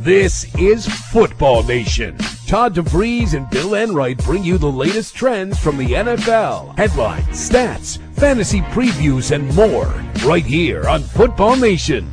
This is Football Nation. Todd DeVries and Bill Enright bring you the latest trends from the NFL, headlines, stats, fantasy previews, and more right here on Football Nation.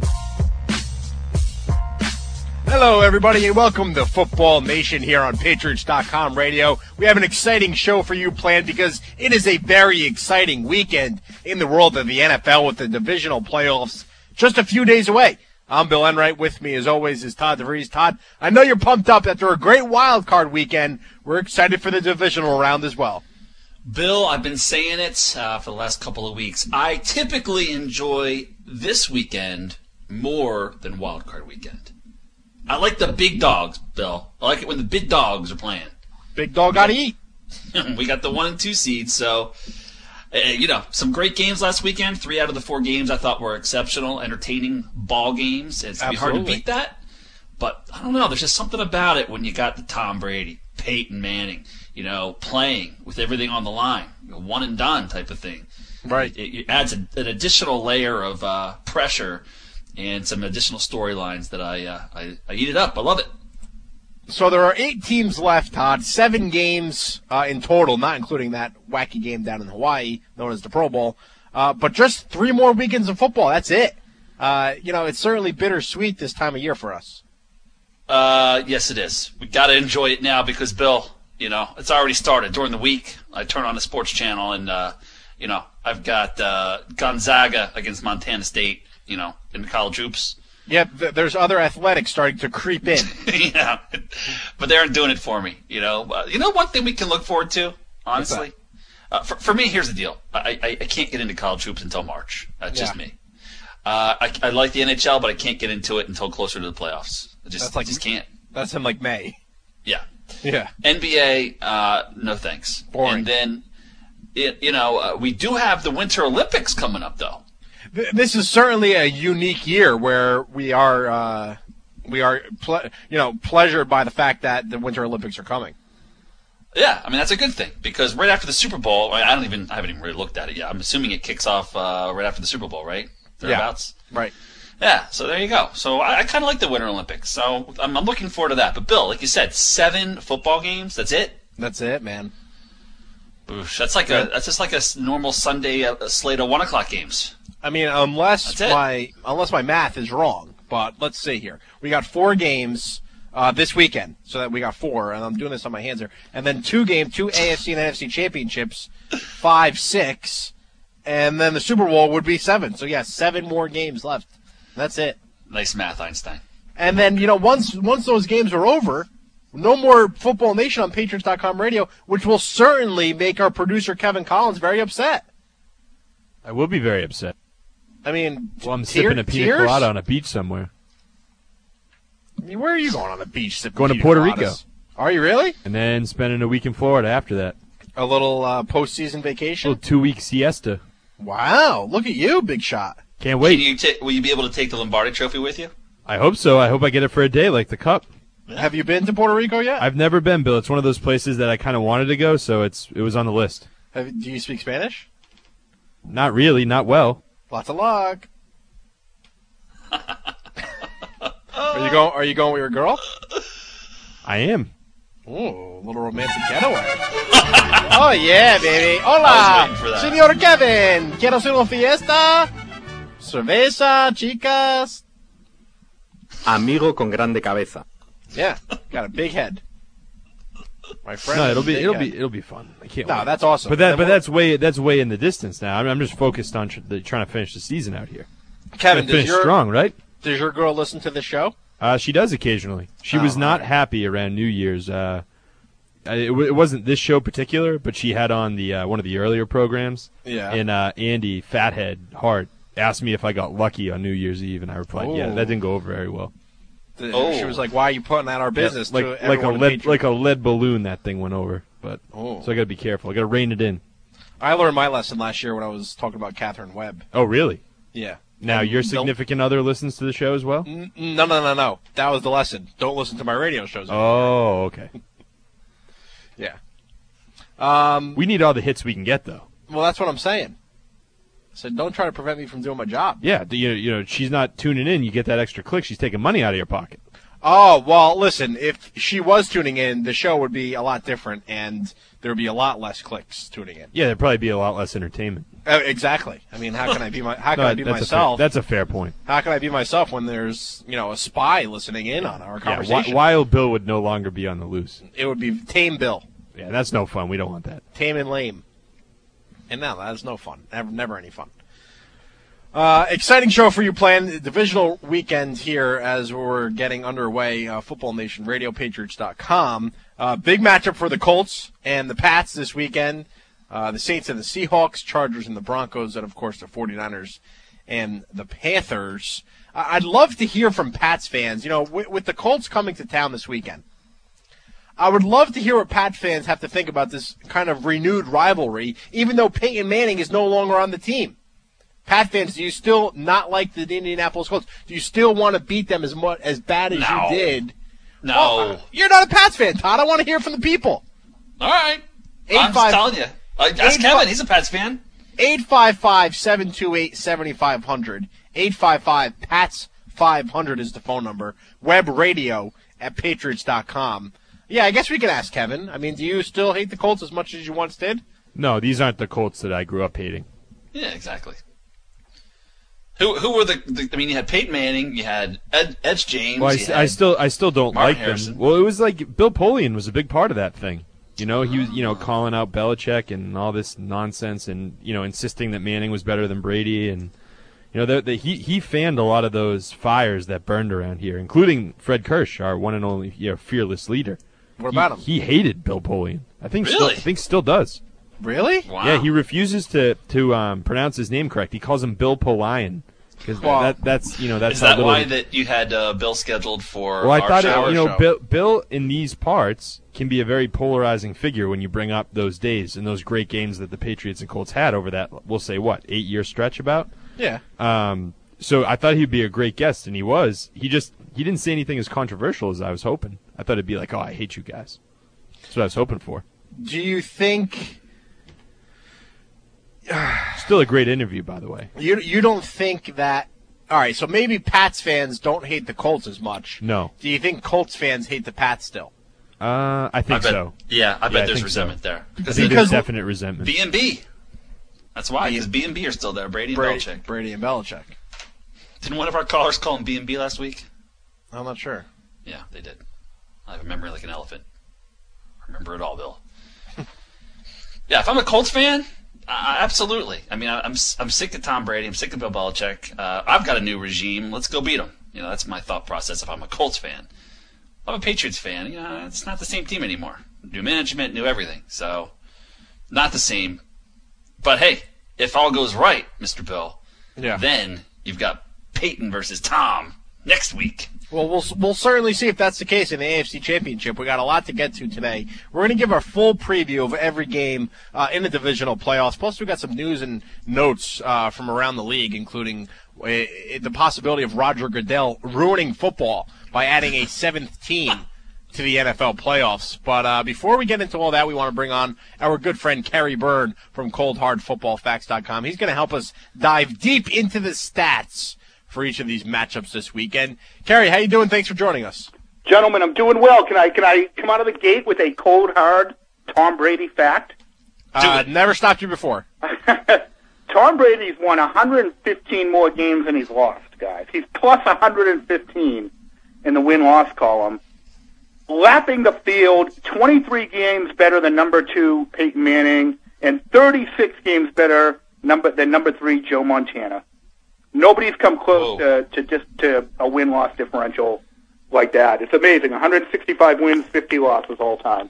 Hello, everybody, and welcome to Football Nation here on Patriots.com radio. We have an exciting show for you planned because it is a very exciting weekend in the world of the NFL with the divisional playoffs just a few days away. I'm Bill Enright. With me, as always, is Todd DeVries. Todd, I know you're pumped up after a great wild card weekend. We're excited for the divisional round as well. Bill, I've been saying it for the last couple of weeks. I typically enjoy this weekend more than wild card weekend. I like the big dogs, Bill. I like it when the big dogs are playing. Big dog got to eat. We got the 1 and 2 seeds, so some great games last weekend. 3 out of the 4 games I thought were exceptional, entertaining ball games. It's going to be hard to beat that. But I don't know. There's just something about it when you got the Tom Brady, Peyton Manning, playing with everything on the line, one and done type of thing. Right. It adds an additional layer of pressure and some additional storylines that I eat it up. I love it. So there are 8 teams left, Todd. 7 games in total, not including that wacky game down in Hawaii known as the Pro Bowl. But just 3 more weekends of football. That's it. It's certainly bittersweet this time of year for us. Yes, it is. We got to enjoy it now because, Bill, it's already started. During the week, I turn on the sports channel and, I've got Gonzaga against Montana State, in the college hoops. Yeah, there's other athletics starting to creep in. Yeah, but they aren't doing it for me. One thing we can look forward to, honestly? For me, here's the deal. I can't get into college hoops until March. That's just me. I like the NHL, but I can't get into it until closer to the playoffs. I just can't. That's in like May. Yeah. Yeah. NBA, no thanks. Boring. And then, we do have the Winter Olympics coming up, though. This is certainly a unique year where we are pleasured by the fact that the Winter Olympics are coming. Yeah, I mean that's a good thing because right after the Super Bowl, I haven't even really looked at it yet. I'm assuming it kicks off right after the Super Bowl, right? Thereabouts. Yeah, right. Yeah, so there you go. So I kind of like the Winter Olympics, so I'm looking forward to that. But Bill, like you said, 7 football games. That's it. That's it, man. Oof, that's just like a normal Sunday slate of 1:00 games. I mean, unless my math is wrong, but let's see here. We got 4 games this weekend, so that we got 4, and I'm doing this on my hands here. And then 2 AFC and NFC championships, 5, 6, and then the Super Bowl would be 7. So, 7 more games left. That's it. Nice math, Einstein. And then, once those games are over, no more Football Nation on Patriots.com radio, which will certainly make our producer Kevin Collins very upset. I will be very upset. I mean, well, I'm sipping a pina colada on a beach somewhere. I mean, where are you going on the beach? Going to Puerto Rico. Are you really? And then spending a week in Florida after that. A little postseason vacation? A little 2-week siesta. Wow, look at you, big shot. Can't wait. Will you be able to take the Lombardi Trophy with you? I hope so. I hope I get it for a day like the Cup. Have you been to Puerto Rico yet? I've never been, Bill. It's one of those places that I kind of wanted to go, so it was on the list. Do you speak Spanish? Not really, not well. Lots of luck. Are you going with your girl? I am. Ooh, a little romantic getaway. Oh yeah, baby. Hola, Señor Kevin. Quiero hacer una fiesta. Cerveza, chicas. Amigo con grande cabeza. Yeah, got a big head. My friend. No, it'll be fun. I can't. wait. That's awesome. But that's way in the distance now. I'm just focused on trying to finish the season out here. Kevin, finish strong, right? Does your girl listen to the show? She does occasionally. She was not happy around New Year's. It wasn't this show particular, but she had on the one of the earlier programs. Yeah. And Andy Fathead Hart asked me if I got lucky on New Year's Eve, and I replied, "Yeah." That didn't go over very well. She was like, "Why are you putting out our business?" Yeah, like a lead balloon. That thing went over, so I got to be careful. I got to rein it in. I learned my lesson last year when I was talking about Catherine Webb. Oh, really? Yeah. Now your significant other listens to the show as well? No. That was the lesson. Don't listen to my radio shows anymore. Oh, okay. Yeah. We need all the hits we can get, though. Well, that's what I'm saying. I said, don't try to prevent me from doing my job. Yeah, she's not tuning in. You get that extra click. She's taking money out of your pocket. Oh, well, listen, if she was tuning in, the show would be a lot different, and there would be a lot less clicks tuning in. Yeah, there'd probably be a lot less entertainment. Exactly. I mean, how can I be myself? That's a fair point. How can I be myself when there's, a spy listening in on our conversation? Wild Bill would no longer be on the loose. It would be Tame Bill. Yeah, that's no fun. We don't want that. Tame and lame. And no, that is no fun. Never any fun. Exciting show for you planned. Divisional weekend here as we're getting underway. Football Nation Radio, Patriots.com. Big matchup for the Colts and the Pats this weekend. The Saints and the Seahawks, Chargers and the Broncos, and, of course, the 49ers and the Panthers. I'd love to hear from Pats fans. With the Colts coming to town this weekend, I would love to hear what Pats fans have to think about this kind of renewed rivalry, even though Peyton Manning is no longer on the team. Pat fans, do you still not like the Indianapolis Colts? Do you still want to beat them as bad as you did? No. Well, you're not a Pats fan, Todd. I want to hear from the people. All right. I'm just telling you. Ask Kevin. He's a Pats fan. 855-728-7500. 855-PATS-500 is the phone number. Web radio at Patriots.com. Yeah, I guess we can ask Kevin. I mean, do you still hate the Colts as much as you once did? No, these aren't the Colts that I grew up hating. Yeah, exactly. Who were I mean, you had Peyton Manning, you had Edge James. Well, I still don't Martin like Harrison. them. Well, it was like Bill Polian was a big part of that thing. He was calling out Belichick and all this nonsense, and insisting that Manning was better than Brady, and he fanned a lot of those fires that burned around here, including Fred Kirsch, our one and only fearless leader. What about him? He hated Bill Polian. I think Really? still does. Really? Wow. Yeah, he refuses to pronounce his name correct. He calls him Bill Polian. Because that's Is that why that you had Bill scheduled for? Well, I our thought show? Bill in these parts can be a very polarizing figure when you bring up those days and those great games that the Patriots and Colts had over that, we'll say, 8-year stretch about? Yeah. So I thought he'd be a great guest, and he was. He didn't say anything as controversial as I was hoping. I thought it'd be like, I hate you guys. That's what I was hoping for. Do you think... Still a great interview, by the way. You don't think that... All right, so maybe Pats fans don't hate the Colts as much. No. Do you think Colts fans hate the Pats still? I think so. Yeah, I bet there's think resentment there. I think there's definite resentment. B&B. That's why, because B&B are still there. Brady and Belichick. Brady and Belichick. Didn't one of our callers call him B&B last week? I'm not sure. Yeah, they did. I have a memory like an elephant. I remember it all, Bill. Yeah, if I'm a Colts fan... absolutely. I mean, I'm sick of Tom Brady. I'm sick of Bill Belichick. I've got a new regime. Let's go beat them. That's my thought process if I'm a Colts fan. If I'm a Patriots fan, it's not the same team anymore. New management, new everything. So, not the same. But hey, if all goes right, Mr. Bill, then you've got Peyton versus Tom next week. Well, we'll certainly see if that's the case in the AFC Championship. We got a lot to get to today. We're going to give our full preview of every game in the divisional playoffs. Plus, we got some news and notes from around the league, including the possibility of Roger Goodell ruining football by adding a seventh team to the NFL playoffs. But before we get into all that, we want to bring on our good friend Kerry Byrne from ColdHardFootballFacts.com. He's going to help us dive deep into the stats for each of these matchups this weekend. Kerry, how you doing? Thanks for joining us. Gentlemen, I'm doing well. Can I come out of the gate with a cold, hard Tom Brady fact? Never stopped you before. Tom Brady's won 115 more games than he's lost, guys. He's plus 115 in the win-loss column. Lapping the field, 23 games better than number 2 Peyton Manning, and 36 games better than number 3 Joe Montana. Nobody's come close to a win-loss differential like that. It's amazing. 165 wins, 50 losses all time.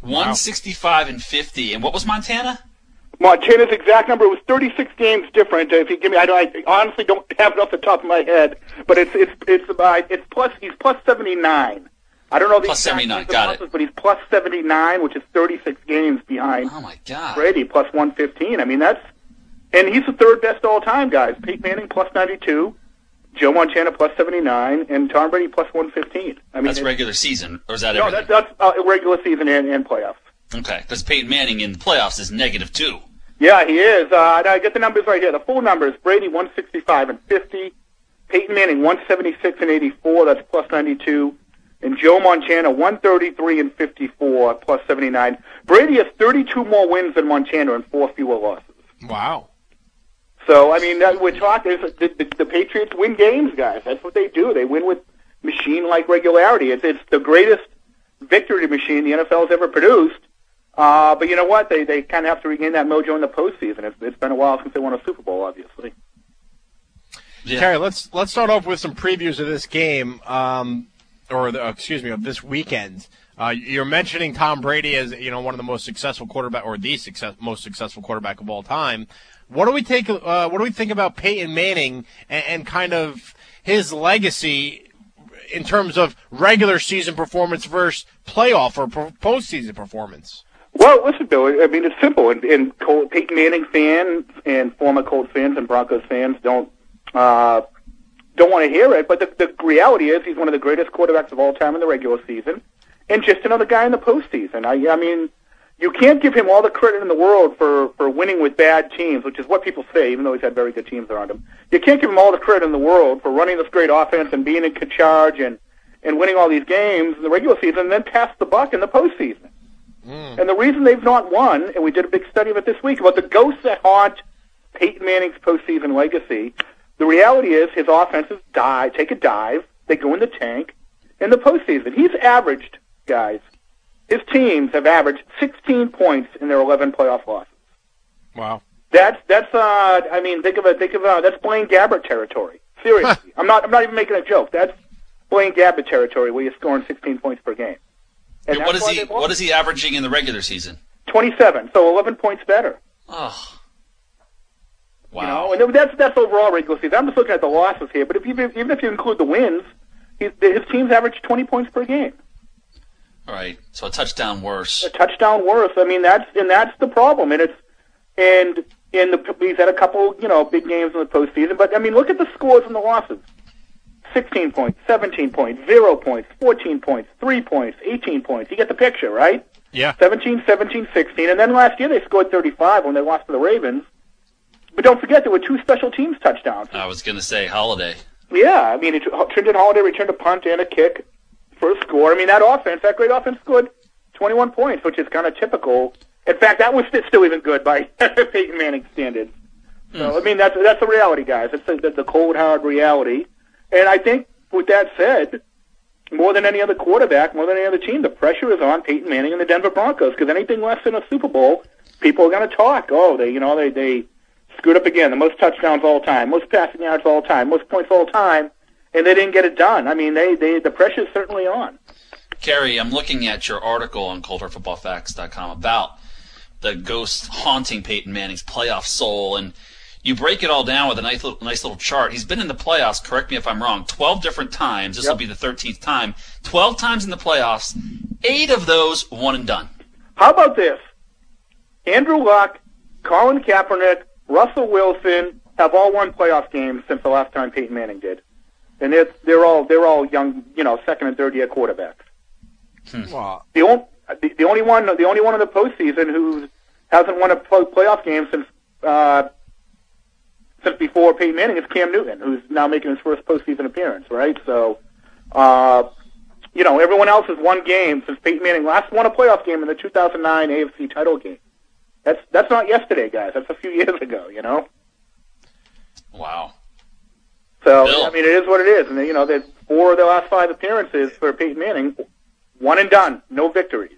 165 and 50. And what was Montana? Montana's exact number was 36 games different. If you give me, I honestly don't have it off the top of my head, but it's plus. He's plus 79. I don't know the plus 79. Got it. But he's plus 79, which is 36 games behind. Oh my God. Brady plus 115. I mean and he's the third best all time, guys. Peyton Manning plus 92, Joe Montana plus 79, and Tom Brady plus 115. I mean, that's regular season, or is that everything? No, that's regular season and playoffs. Okay, because Peyton Manning in the playoffs is -2. Yeah, he is. I get the numbers right here. The full numbers: Brady 165 and 50, Peyton Manning 176 and 84. That's plus 92. and Joe Montana 133-54 plus 79. Brady has 32 more wins than Montana and 4 fewer losses. Wow. So, I mean, we're talking, the Patriots win games, guys. That's what they do. They win with machine-like regularity. It's the greatest victory machine the NFL has ever produced. But you know what? They kind of have to regain that mojo in the postseason. It's been a while since they won a Super Bowl, obviously. Yeah. Terry, let's start off with some previews of this game, of this weekend. You're mentioning Tom Brady as one of the most successful quarterback, or most successful quarterback of all time. What do we think about Peyton Manning and kind of his legacy in terms of regular season performance versus playoff or postseason performance? Well, listen, Bill, I mean, it's simple. And Peyton Manning fans and former Colts fans and Broncos fans don't want to hear it, but the reality is he's one of the greatest quarterbacks of all time in the regular season, and just another guy in the postseason. I mean, you can't give him all the credit in the world for winning with bad teams, which is what people say, even though he's had very good teams around him. You can't give him all the credit in the world for running this great offense and being in charge and winning all these games in the regular season, and then pass the buck in the postseason. And the reason they've not won, and we did a big study of it this week, about the ghosts that haunt Peyton Manning's postseason legacy, the reality is his offenses take a dive, they go in the tank. In the postseason, he's averaged, guys, his teams have averaged 16 points in their 11 playoff losses. Wow. That's that's Blaine Gabbert territory. Seriously. I'm not even making a joke. That's Blaine Gabbert territory where you're scoring 16 points per game. And what is he averaging in the regular season? 27, so 11 points better. Oh. Wow. And that's overall regular season. I'm just looking at the losses here, but even if you include the wins, his teams average 20 points per game. All right, so a touchdown worse. A touchdown worse. I mean, that's the problem, he's had a couple, big games in the postseason. But I mean, look at the scores and the losses: 16 points, 17 points, 0 points, 14 points, 3 points, 18 points. You get the picture, right? Yeah. 17, 16, and then last year they scored 35 when they lost to the Ravens. But don't forget there were 2 special teams touchdowns. I was going to say Holiday. Yeah, I mean, Trindon Holiday returned a punt and a kick for a score. I mean, that great offense scored 21 points, which is kind of typical. In fact, that was still even good by Peyton Manning standards. So, I mean, that's the reality, guys. It's the cold, hard reality. And I think, with that said, more than any other quarterback, more than any other team, the pressure is on Peyton Manning and the Denver Broncos, because anything less than a Super Bowl, people are going to talk. Oh, they screwed up again. The most touchdowns all time, most passing yards all time, most points all time, and they didn't get it done. I mean, the pressure's certainly on. Kerry, I'm looking at your article on ColdHardFootballFacts.com about the ghost haunting Peyton Manning's playoff soul, and you break it all down with a nice little chart. He's been in the playoffs, correct me if I'm wrong, 12 different times. This will be the 13th time. 12 times in the playoffs, 8 of those one and done. How about this? Andrew Luck, Colin Kaepernick, Russell Wilson have all won playoff games since the last time Peyton Manning did. And they're all young, second and third year quarterbacks. Wow. The only one in the postseason who hasn't won a playoff game since before Peyton Manning is Cam Newton, who's now making his first postseason appearance, right? So, everyone else has won games since Peyton Manning last won a playoff game in the 2009 AFC title game. That's not yesterday, guys. That's a few years ago, Wow. So, Bill. I mean, it is what it is. And, there's 4 of the last 5 appearances for Peyton Manning, one and done, no victories.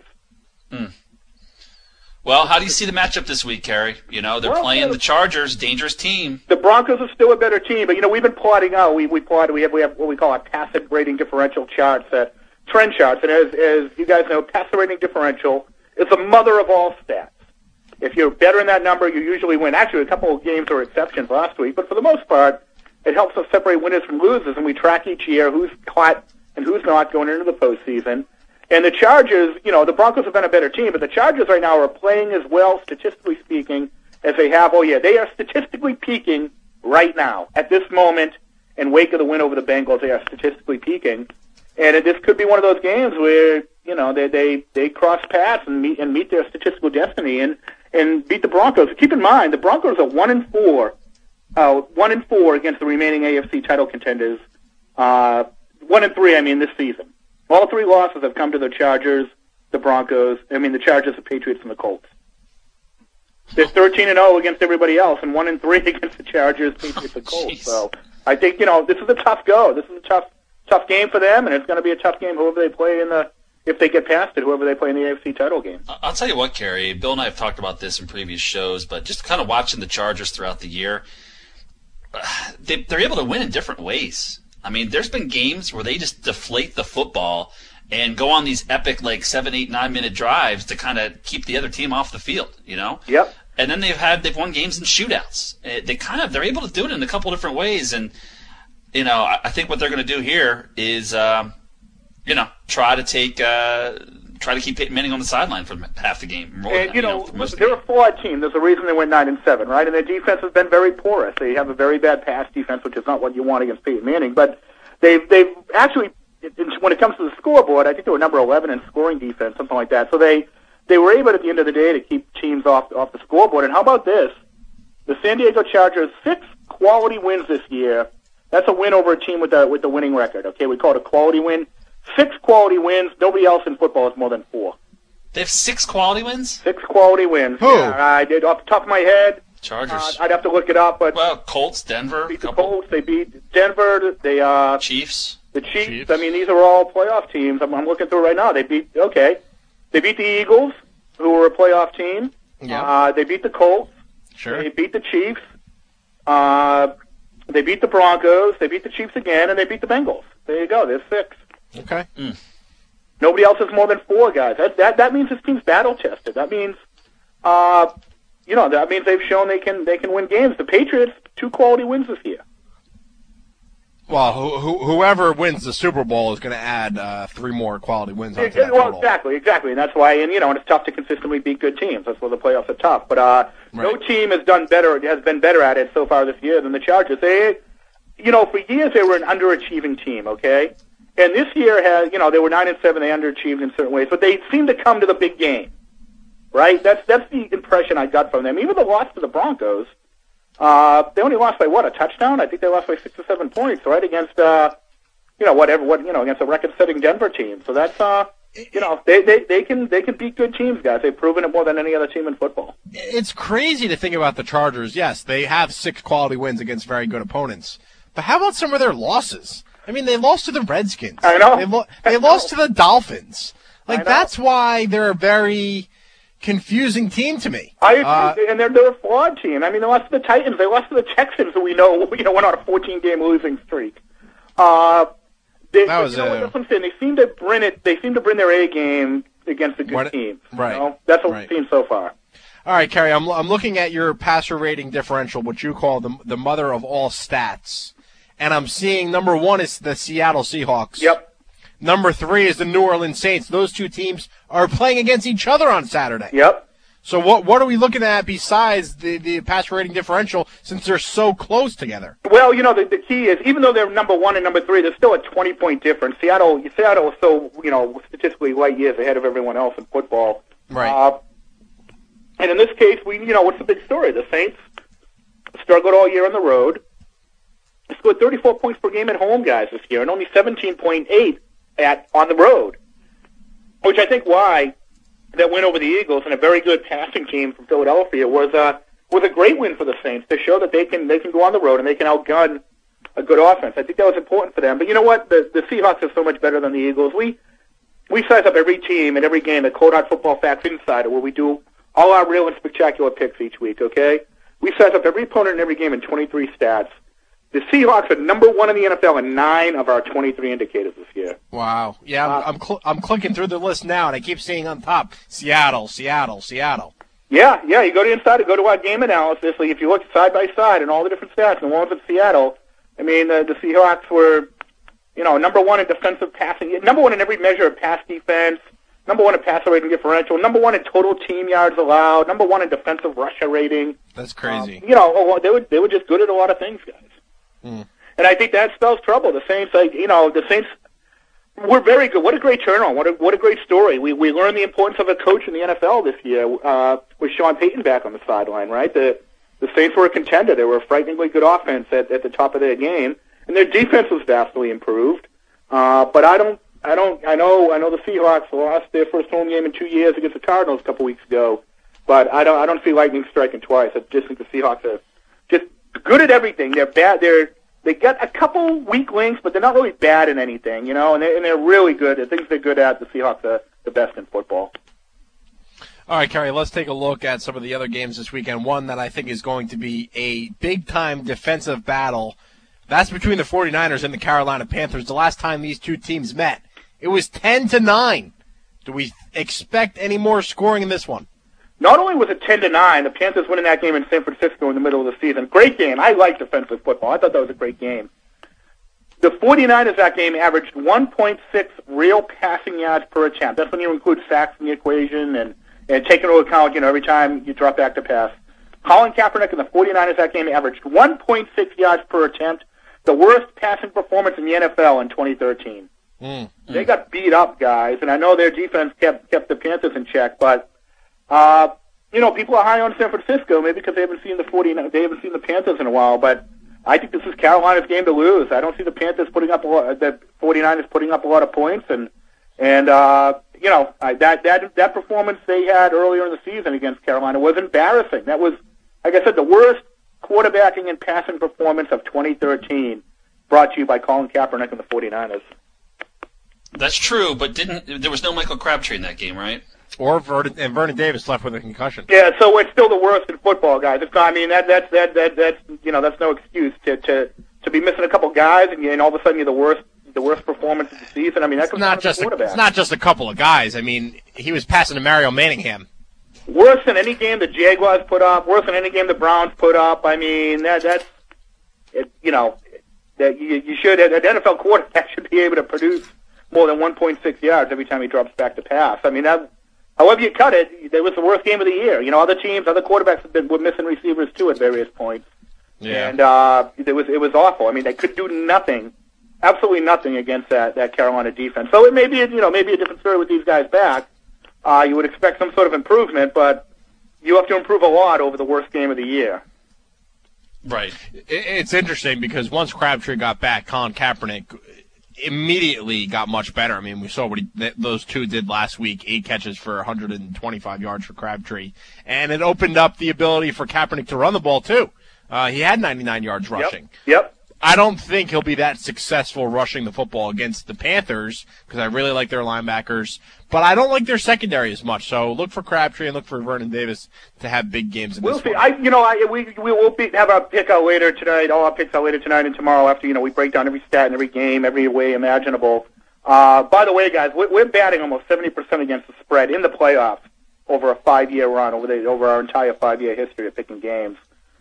Well, how do you see the matchup this week, Kerry? They're playing the Chargers, dangerous team. The Broncos are still a better team, but, we've been plotting out. We have what we call a passer rating differential charts, trend charts. And as you guys know, passer rating differential is the mother of all stats. If you're better in that number, you usually win. Actually, a couple of games were exceptions last week, but for the most part, it helps us separate winners from losers, and we track each year who's caught and who's not going into the postseason. And the Chargers, the Broncos have been a better team, but the Chargers right now are playing as well, statistically speaking, as they have. Oh, yeah, they are statistically peaking right now. At this moment, in wake of the win over the Bengals, they are statistically peaking. And this could be one of those games where, they cross paths and meet their statistical destiny and beat the Broncos. Keep in mind, the Broncos are 1-4 against the remaining AFC title contenders. 1-3, this season. All 3 losses have come to the Chargers, the Broncos, the Chargers, the Patriots, and the Colts. They're 13-0 against everybody else, and 1-3 against the Chargers, Patriots, and Colts. Jeez. So I think, this is a tough go. This is a tough game for them, and it's going to be a tough game whoever they play if they get past it, whoever they play in the AFC title game. I'll tell you what, Kerry, Bill and I have talked about this in previous shows, but just kind of watching the Chargers throughout the year, they're able to win in different ways. I mean, there's been games where they just deflate the football and go on these epic 7, 8, 9-minute drives to kind of keep the other team off the field, Yep. And then they've won games in shootouts. They're able to do it in a couple different ways, and I think what they're going to do here is try to keep Peyton Manning on the sideline for half the game. They're a flawed team. There's a reason they went 9-7, right? And their defense has been very porous. They have a very bad pass defense, which is not what you want against Peyton Manning. But they've actually, when it comes to the scoreboard, I think they were number 11 in scoring defense, something like that. So they were able at the end of the day to keep teams off the scoreboard. And how about this? The San Diego Chargers, 6 quality wins this year. That's a win over a team with the winning record. Okay, we call it a quality win. 6 quality wins. Nobody else in football has more than 4. They have 6 quality wins? 6 quality wins. Who? Yeah, I did off the top of my head. Chargers. I'd have to look it up, but Colts, Denver. beat the Colts. They beat Denver. They Chiefs. The Chiefs. I mean, these are all playoff teams. I'm looking through right now. They beat the Eagles, who were a playoff team. Yeah. They beat the Colts. Sure. They beat the Chiefs. They beat the Broncos. They beat the Chiefs again, and they beat the Bengals. There you go. There's 6. Okay. Nobody else has more than 4 guys. That means this team's battle tested. That means, that means they've shown they can win games. The Patriots, 2 quality wins this year. Well, whoever wins the Super Bowl is going to add 3 more quality wins onto that total. Exactly, and that's why, and it's tough to consistently beat good teams. That's why the playoffs are tough. But no team has been better at it so far this year than the Chargers. They, for years they were an underachieving team. Okay, and this year they were 9-7. They underachieved in certain ways, but they seem to come to the big game. Right? That's the impression I got from them. Even the loss to the Broncos. They only lost by a touchdown? I think they lost by 6 or 7 points, right? Against against a record-setting Denver team. So that's they can beat good teams, guys. They've proven it more than any other team in football. It's crazy to think about the Chargers. Yes, they have 6 quality wins against very good opponents. But how about some of their losses? I mean, they lost to the Redskins. I know. They lost to the Dolphins. That's why they're a very confusing team to me. I agree, and they're a flawed team. I mean, they lost to the Titans. They lost to the Texans, who we know went on a 14-game losing streak. What I'm saying. They seem to bring their A game against a good team. Right. That's what we've seen so far. All right, Kerry, I'm looking at your passer rating differential, what you call the mother of all stats, and I'm seeing number 1 is the Seattle Seahawks. Yep. Number 3 is the New Orleans Saints. Those 2 teams are playing against each other on Saturday. Yep. So what are we looking at besides the passer rating differential since they're so close together? Well, the key is, even though they're number 1 and number 3, there's still a 20-point difference. Seattle is so, statistically light years ahead of everyone else in football. Right. And in this case, what's the big story? The Saints struggled all year on the road. They scored 34 points per game at home, guys, this year, and only 17.8 on the road, which I think why that win over the Eagles and a very good passing team from Philadelphia was a great win for the Saints to show that they can go on the road and they can outgun a good offense. I think that was important for them. But you know what? The Seahawks are so much better than the Eagles. We size up every team and every game at Cold Hard Football Facts Insider, where we do all our real and spectacular picks each week. Okay, we size up every opponent in every game in 23 stats. The Seahawks are number 1 in the NFL in 9 of our 23 indicators this year. Wow. Yeah, I'm clicking through the list now, and I keep seeing on top, Seattle. Yeah. You go to Insider, go to our game analysis. If you look side by side and all the different stats, and the ones at Seattle, I mean, the Seahawks were, number 1 in defensive passing, number 1 in every measure of pass defense, number 1 in passer rating differential, number 1 in total team yards allowed, number 1 in defensive rusher rating. That's crazy. They were just good at a lot of things, guys. And I think that spells trouble. The Saints, the Saints were very good. What a great turnaround. What a great story. We learned the importance of a coach in the NFL this year with Sean Payton back on the sideline, right? The Saints were a contender. They were a frighteningly good offense at the top of their game, and their defense was vastly improved. But I don't I know the Seahawks lost their first home game in 2 years against the Cardinals a couple weeks ago, but I don't see lightning striking twice. I just think the Seahawks are just good at everything. They're bad. They got a couple weak links, but they're not really bad in anything, you know, and they're really good at things they're good at. The Seahawks are the best in football. All right, Kerry, let's take a look at some of the other games this weekend. One that I think is going to be a big-time defensive battle. That's between the 49ers and the Carolina Panthers. The last time these two teams met, it was 10-9. Do we expect any more scoring in this one? Not only was it 10-9, the Panthers winning that game in San Francisco in the middle of the season. Great game. I like defensive football. I thought that was a great game. The 49ers that game averaged 1.6 real passing yards per attempt. That's when you include sacks in the equation and take into account, you know, every time you drop back to pass. Colin Kaepernick and the 49ers that game averaged 1.6 yards per attempt, the worst passing performance in the NFL in 2013. They got beat up, guys, and I know their defense kept the Panthers in check, but you know, people are high on San Francisco, maybe because they haven't seen the Panthers in a while, but I think this is Carolina's game to lose. I don't see the Panthers the 49ers putting up a lot of points, and you know, that performance they had earlier in the season against Carolina was embarrassing. That was, like I said, the worst quarterbacking and passing performance of 2013, brought to you by Colin Kaepernick and the 49ers. That's true, but there was no Michael Crabtree in that game, right? Or Vernon Davis left with a concussion. Yeah, so it's still the worst in football, guys. It's not, I mean, that's you know, that's no excuse to be missing a couple guys and all of a sudden you're the worst performance of the season. I mean, that's not just it's not just a couple of guys. I mean, he was passing to Mario Manningham. Worse than any game the Jaguars put up. Worse than any game the Browns put up. I mean, that's it, you know, that you should, an NFL quarterback should be able to produce more than 1.6 yards every time he drops back to pass. I mean, however you cut it, it was the worst game of the year. You know, other quarterbacks were missing receivers too at various points. Yeah. And it was awful. I mean, they could do nothing, absolutely nothing against that Carolina defense. So it may be, maybe a different story with these guys back. You would expect some sort of improvement, but you have to improve a lot over the worst game of the year. Right. It's interesting because once Crabtree got back, Colin Kaepernick immediately got much better. I mean, we saw what those two did last week, 8 catches for 125 yards for Crabtree. And it opened up the ability for Kaepernick to run the ball, too. He had 99 yards rushing. Yep. I don't think he'll be that successful rushing the football against the Panthers because I really like their linebackers, but I don't like their secondary as much. So look for Crabtree and look for Vernon Davis to have big games in this one. We will have our pick out later tonight. All our picks out later tonight and tomorrow after we break down every stat in every game, every way imaginable. By the way, guys, we're batting almost 70% against the spread in the playoffs over a 5-year run over our entire 5-year history of picking games.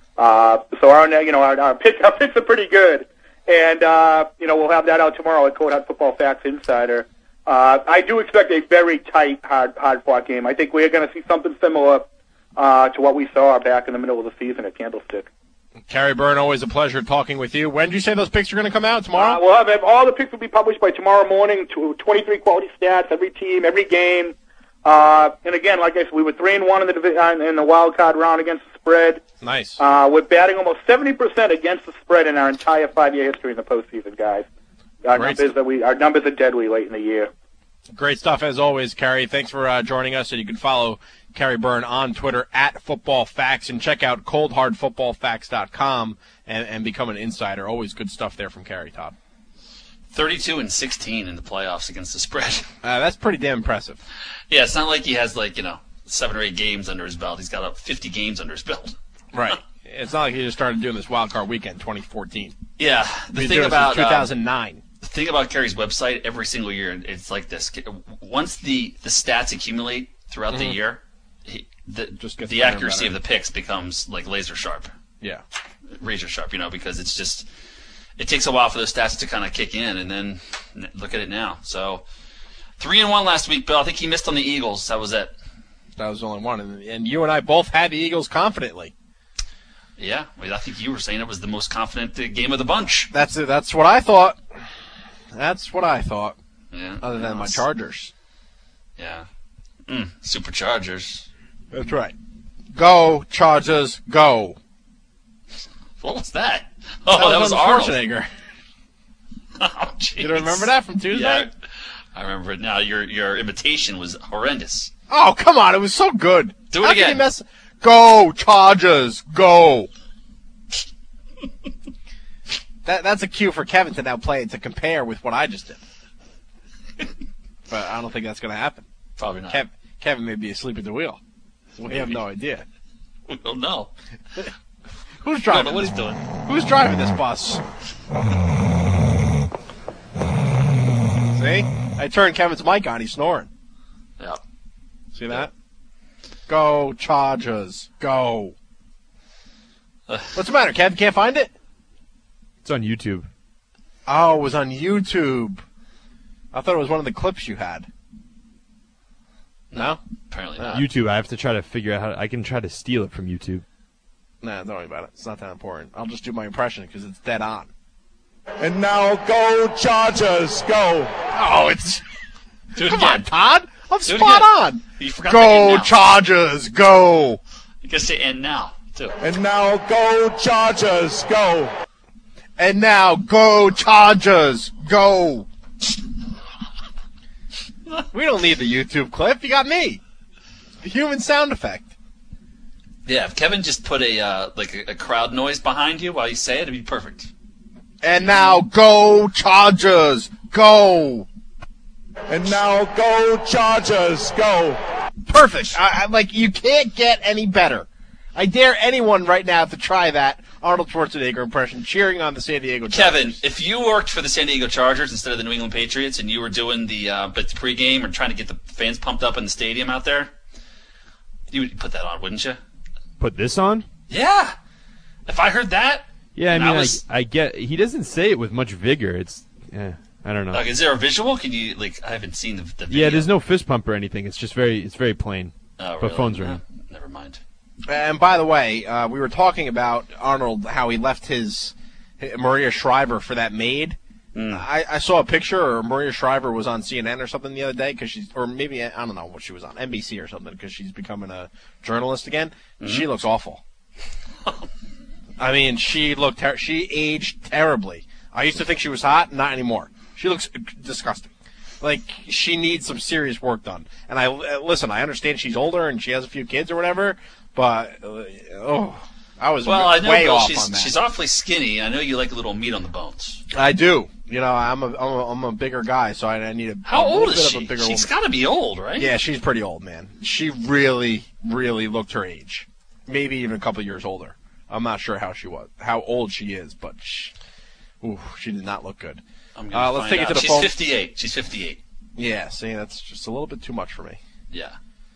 So our picks are pretty good, and we'll have that out tomorrow at Cold Hard Football Facts Insider. I do expect a very tight, hard-fought game. I think we're going to see something similar to what we saw back in the middle of the season at Candlestick. Kerry Byrne, always a pleasure talking with you. When did you say those picks are going to come out? Tomorrow? We'll have all the picks will be published by tomorrow morning. 23 quality stats, every team, every game. And again, like I said, we were 3-1 in the wild card round against the spread. Nice. We're batting almost 70% against the spread in our entire 5-year history in the postseason, guys. Our numbers are deadly late in the year. Great stuff as always, Kerry. Thanks for joining us, and you can follow Kerry Byrne on Twitter at FootballFacts and check out coldhardfootballfacts.com and become an insider. Always good stuff there from Kerry, Todd. 32-16 in the playoffs against the spread. That's pretty damn impressive. Yeah, it's not like he has 7 or 8 games under his belt. He's got 50 games under his belt. Right. It's not like he just started doing this wild card weekend 2014. Yeah. The thing about 2009. The thing about Kerry's website, every single year, it's like this. Once the stats accumulate throughout the year, the accuracy of the picks becomes like laser sharp. Yeah. Razor sharp, because it's just, it takes a while for those stats to kind of kick in, and then look at it now. So 3-1 last week, Bill. I think he missed on the Eagles. That was it. That was the only one. And you and I both had the Eagles confidently. Yeah. I think you were saying it was the most confident game of the bunch. That's it. That's what I thought. Yeah. Other than my Chargers. Yeah. Superchargers. That's right. Go, Chargers, go. What was that? Oh, that was Arnold Arnold. Schwarzenegger. Oh, jeez. You don't remember that from Tuesday? Yeah. I remember it now. Your imitation was horrendous. Oh, come on. It was so good. Do it again. Go, Chargers, go. That's a cue for Kevin to now play it to compare with what I just did. But I don't think that's going to happen. Probably not. Kevin may be asleep at the wheel. So we have no idea. We don't know. Who's driving? I don't know what he's doing. Who's driving this bus? See? I turned Kevin's mic on. He's snoring. Yeah. See that? Go, Chargers. Go. What's the matter, Kev? Can't find it? It's on YouTube. Oh, it was on YouTube. I thought it was one of the clips you had. No? Apparently not. YouTube, I have to try to figure out I can try to steal it from YouTube. Nah, don't worry about it. It's not that important. I'll just do my impression because it's dead on. And now go, Chargers, go. Oh, it's... Do it Come again. on, Todd. I'm Do it spot again. on. You forgot Go, the and now. Chargers, go. You gotta say and now, too. And now go, Chargers, go. And now, go, Chargers, go. We don't need the YouTube clip. You got me. The human sound effect. Yeah, if Kevin just put a crowd noise behind you while you say it, it'd be perfect. And now, go, Chargers, go. And now go, Chargers, go. Perfect. Like, you can't get any better. I dare anyone right now to try that Arnold Schwarzenegger impression, cheering on the San Diego Chargers. Kevin, if you worked for the San Diego Chargers instead of the New England Patriots and you were doing the pregame or trying to get the fans pumped up in the stadium out there, you would put that on, wouldn't you? Put this on? Yeah. If I heard that. Yeah, I mean, I get. He doesn't say it with much vigor. It's, I don't know. Like, is there a visual? Can you I haven't seen the video. Yeah, there's no fist pump or anything. It's just very plain. Oh, really? But phone's ringing. Never mind. And by the way, we were talking about Arnold, how he left his Maria Shriver for that maid. I saw a picture, or Maria Shriver was on CNN or something the other day, or maybe, I don't know what she was on, NBC or something, because she's becoming a journalist again. She looks awful. I mean, she aged terribly. I used to think she was hot, not anymore. She looks disgusting. Like, she needs some serious work done. And I understand she's older and she has a few kids or whatever, but, I was I know, way Bill, off on that. she's awfully skinny. I know you like a little meat on the bones. I do. You know, I'm a bigger guy, so I need How little old bit is of she? a bigger She's woman. got to be old, right? Yeah, she's pretty old, man. She really, really looked her age. Maybe even a couple years older. I'm not sure how old she is, but she did not look good. Let's take it to the phone. She's 58. She's 58. Yeah, see, that's just a little bit too much for me. Yeah.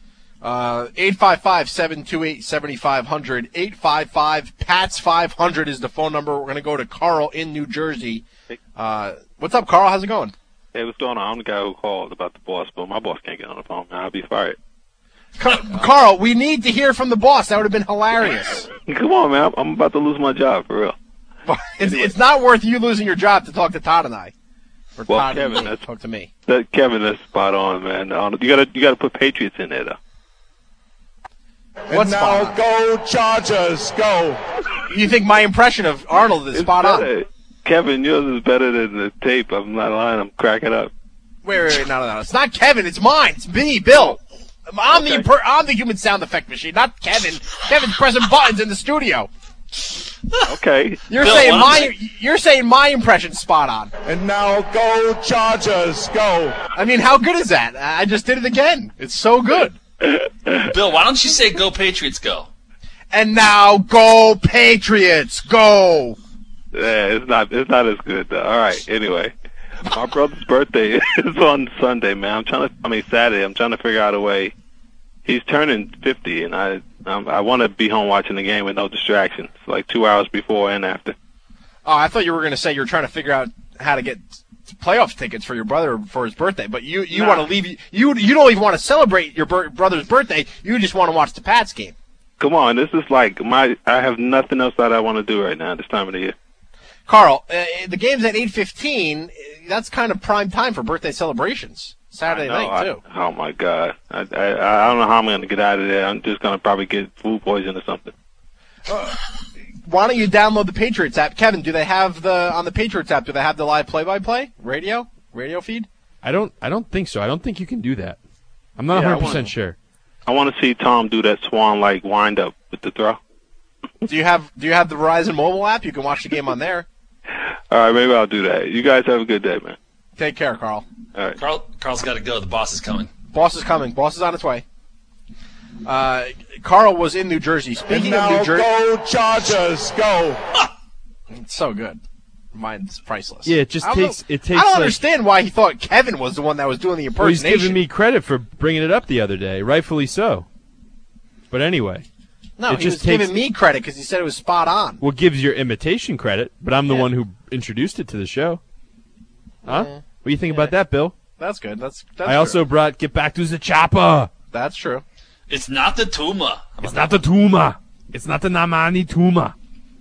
855-728-7500. 855-PATS-500 is the phone number. We're going to go to Carl in New Jersey. What's up, Carl? How's it going? Hey, what's going on? I'm the guy who called about the boss, but my boss can't get on the phone, man. I'll be fired. Carl, we need to hear from the boss. That would have been hilarious. Come on, man. I'm about to lose my job, for real. It's not worth you losing your job to talk to Todd and I. Or Well, Todd Kevin, and me. that's- Talk to me. Kevin, that's spot on, man. You gotta put Patriots in there, though. And What's now spot on? go, Chargers, go. You think my impression of Arnold is spot on? better. Kevin, yours is better than the tape. I'm not lying. I'm cracking up. Wait, no. It's not Kevin. It's mine. It's me, Bill. I'm the human sound effect machine, not Kevin. Kevin's pressing buttons in the studio. Okay. You're Bill, saying my impression's spot on. And now go, Chargers, go. I mean, how good is that? I just did it again. It's so good. Bill, why don't you say "Go Patriots, go"? And now go Patriots, go. Yeah, it's not as good, though. All right. Anyway, my brother's birthday is on Sunday, man. Saturday. I'm trying to figure out a way. He's turning 50, and I want to be home watching the game with no distractions, like 2 hours before and after. Oh, I thought you were going to say you were trying to figure out how to get playoff tickets for your brother for his birthday, but you want to leave. You don't even want to celebrate your brother's birthday. You just want to watch the Pats game. Come on, this is like I have nothing else that I want to do right now this time of the year. Carl, the game's at 8:15. That's kind of prime time for birthday celebrations. Saturday night too. Oh my God, I don't know how I'm going to get out of there. I'm just going to probably get food poison or something. Why don't you download the Patriots app? Kevin, do they have on the Patriots app, do they have the live play-by-play radio feed? I don't think so. I don't think you can do that. I'm not 100% sure. I want to see Tom do that swan-like wind-up with the throw. Do you have the Verizon mobile app? You can watch the game on there. All right, maybe I'll do that. You guys have a good day, man. Take care, Carl. All right. Carl's got to go. The boss is coming. Boss is coming. Boss is on its way. Carl was in New Jersey. Speaking of New Jersey, go Chargers, go! It's so good. Mine's priceless. Yeah, it takes. I don't understand why he thought Kevin was the one that was doing the Well, he's impersonation. giving me credit for bringing it up the other day, rightfully so. But anyway. No, it he was giving me credit because he said it was spot on. Well, gives your imitation credit, but I'm the one who introduced it to the show. Huh? What do you think about that, Bill? That's good. That's I also brought Get Back to the Chopper. That's true. It's not the Tuma. It's not the Tuma. It's not the Namani Tuma.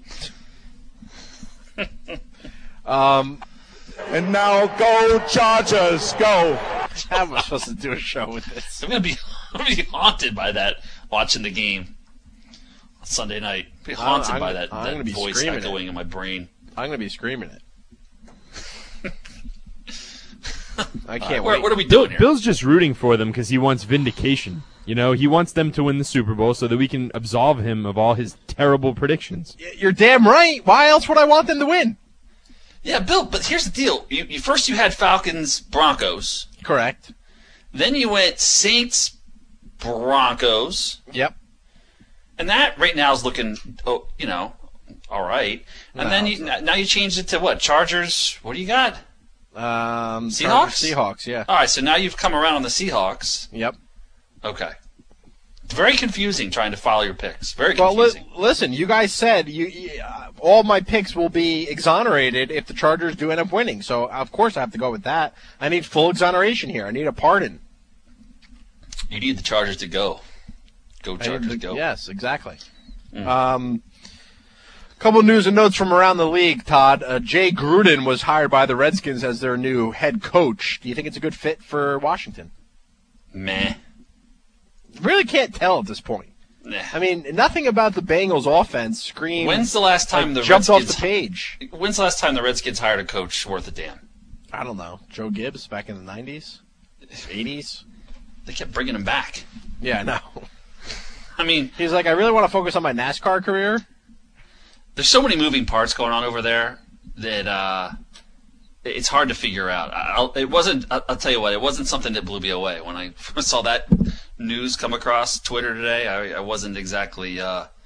And now go Chargers, go! How am I supposed to do a show with this? I'm gonna be haunted by that watching the game on Sunday night. Be haunted by that voice echoing in my brain. I'm gonna be screaming it. I can't wait. What are we doing here? Bill's just rooting for them because he wants vindication. You know, he wants them to win the Super Bowl so that we can absolve him of all his terrible predictions. You're damn right. Why else would I want them to win? Yeah, Bill, but here's the deal. You first you had Falcons, Broncos. Correct. Then you went Saints, Broncos. Yep. And that right now is looking, all right. And then now you changed it to what? Chargers. What do you got? Seahawks? Seahawks, yeah. All right, so now you've come around on the Seahawks. Yep. Okay. It's very confusing trying to follow your picks. Very confusing. Well, listen, you guys said all my picks will be exonerated if the Chargers do end up winning. So, of course, I have to go with that. I need full exoneration here. I need a pardon. You need the Chargers to go. Go Chargers, go. Yes, exactly. Couple of news and notes from around the league, Todd. Jay Gruden was hired by the Redskins as their new head coach. Do you think it's a good fit for Washington? Meh. Really can't tell at this point. Nah. I mean, nothing about the Bengals offense screams. When's the last time jumped off the page? When's the last time the Redskins hired a coach worth a damn? I don't know. Joe Gibbs back in the 90s? 80s? They kept bringing him back. Yeah, I know. I mean, he's like, I really want to focus on my NASCAR career. There's so many moving parts going on over there that it's hard to figure out. I'll tell you what, it wasn't something that blew me away. When I first saw that news come across Twitter today, I wasn't exactly,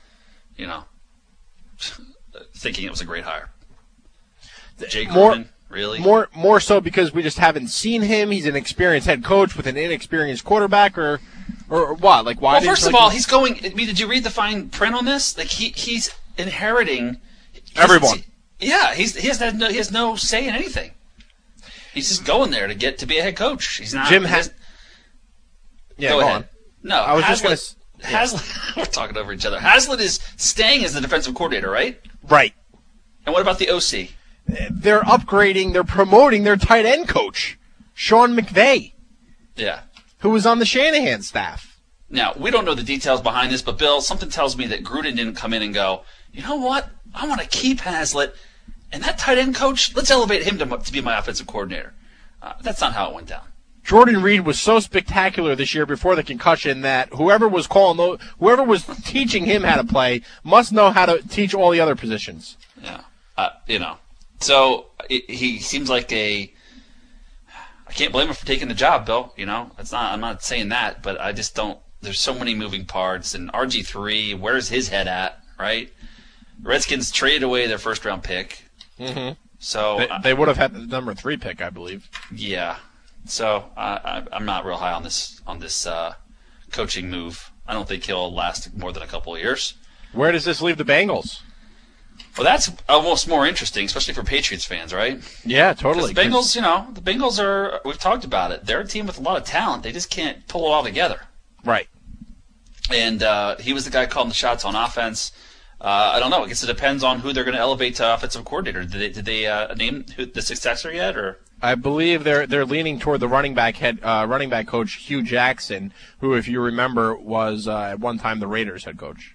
thinking it was a great hire. Jay Gruden, really? More so because we just haven't seen him. He's an experienced head coach with an inexperienced quarterback, or what? Like, why? Well, first of all, he's going. I mean, did you read the fine print on this? Like, he's inheriting everyone. Yeah, he has no say in anything. He's just going there to get to be a head coach. He's not. Jim has. Yeah, go ahead. No, I was just going to. Haslett, we're talking over each other. Haslett is staying as the defensive coordinator, right? Right. And what about the OC? They're upgrading. They're promoting their tight end coach, Sean McVay. Yeah. Who was on the Shanahan staff. Now, we don't know the details behind this, but Bill, something tells me that Gruden didn't come in and go, you know what? I want to keep Haslett, and that tight end coach, let's elevate him to be my offensive coordinator. That's not how it went down. Jordan Reed was so spectacular this year before the concussion that whoever was teaching him how to play must know how to teach all the other positions. Yeah. So he seems like I can't blame him for taking the job, Bill. I'm not saying that, but I just don't. There's so many moving parts, and RG3, where's his head at, right? The Redskins traded away their first-round pick. Mm-hmm. So they would have had the number 3 pick, I believe. Yeah. So I'm not real high on this coaching move. I don't think he'll last more than a couple of years. Where does this leave the Bengals? Well, that's almost more interesting, especially for Patriots fans, right? Yeah, totally. The Bengals are, we've talked about it, they're a team with a lot of talent. They just can't pull it all together. Right. And he was the guy calling the shots on offense. I don't know. I guess it depends on who they're going to elevate to offensive coordinator. Did they name the successor yet, or? I believe they're leaning toward the running back coach Hugh Jackson, who, if you remember, was at one time the Raiders head coach.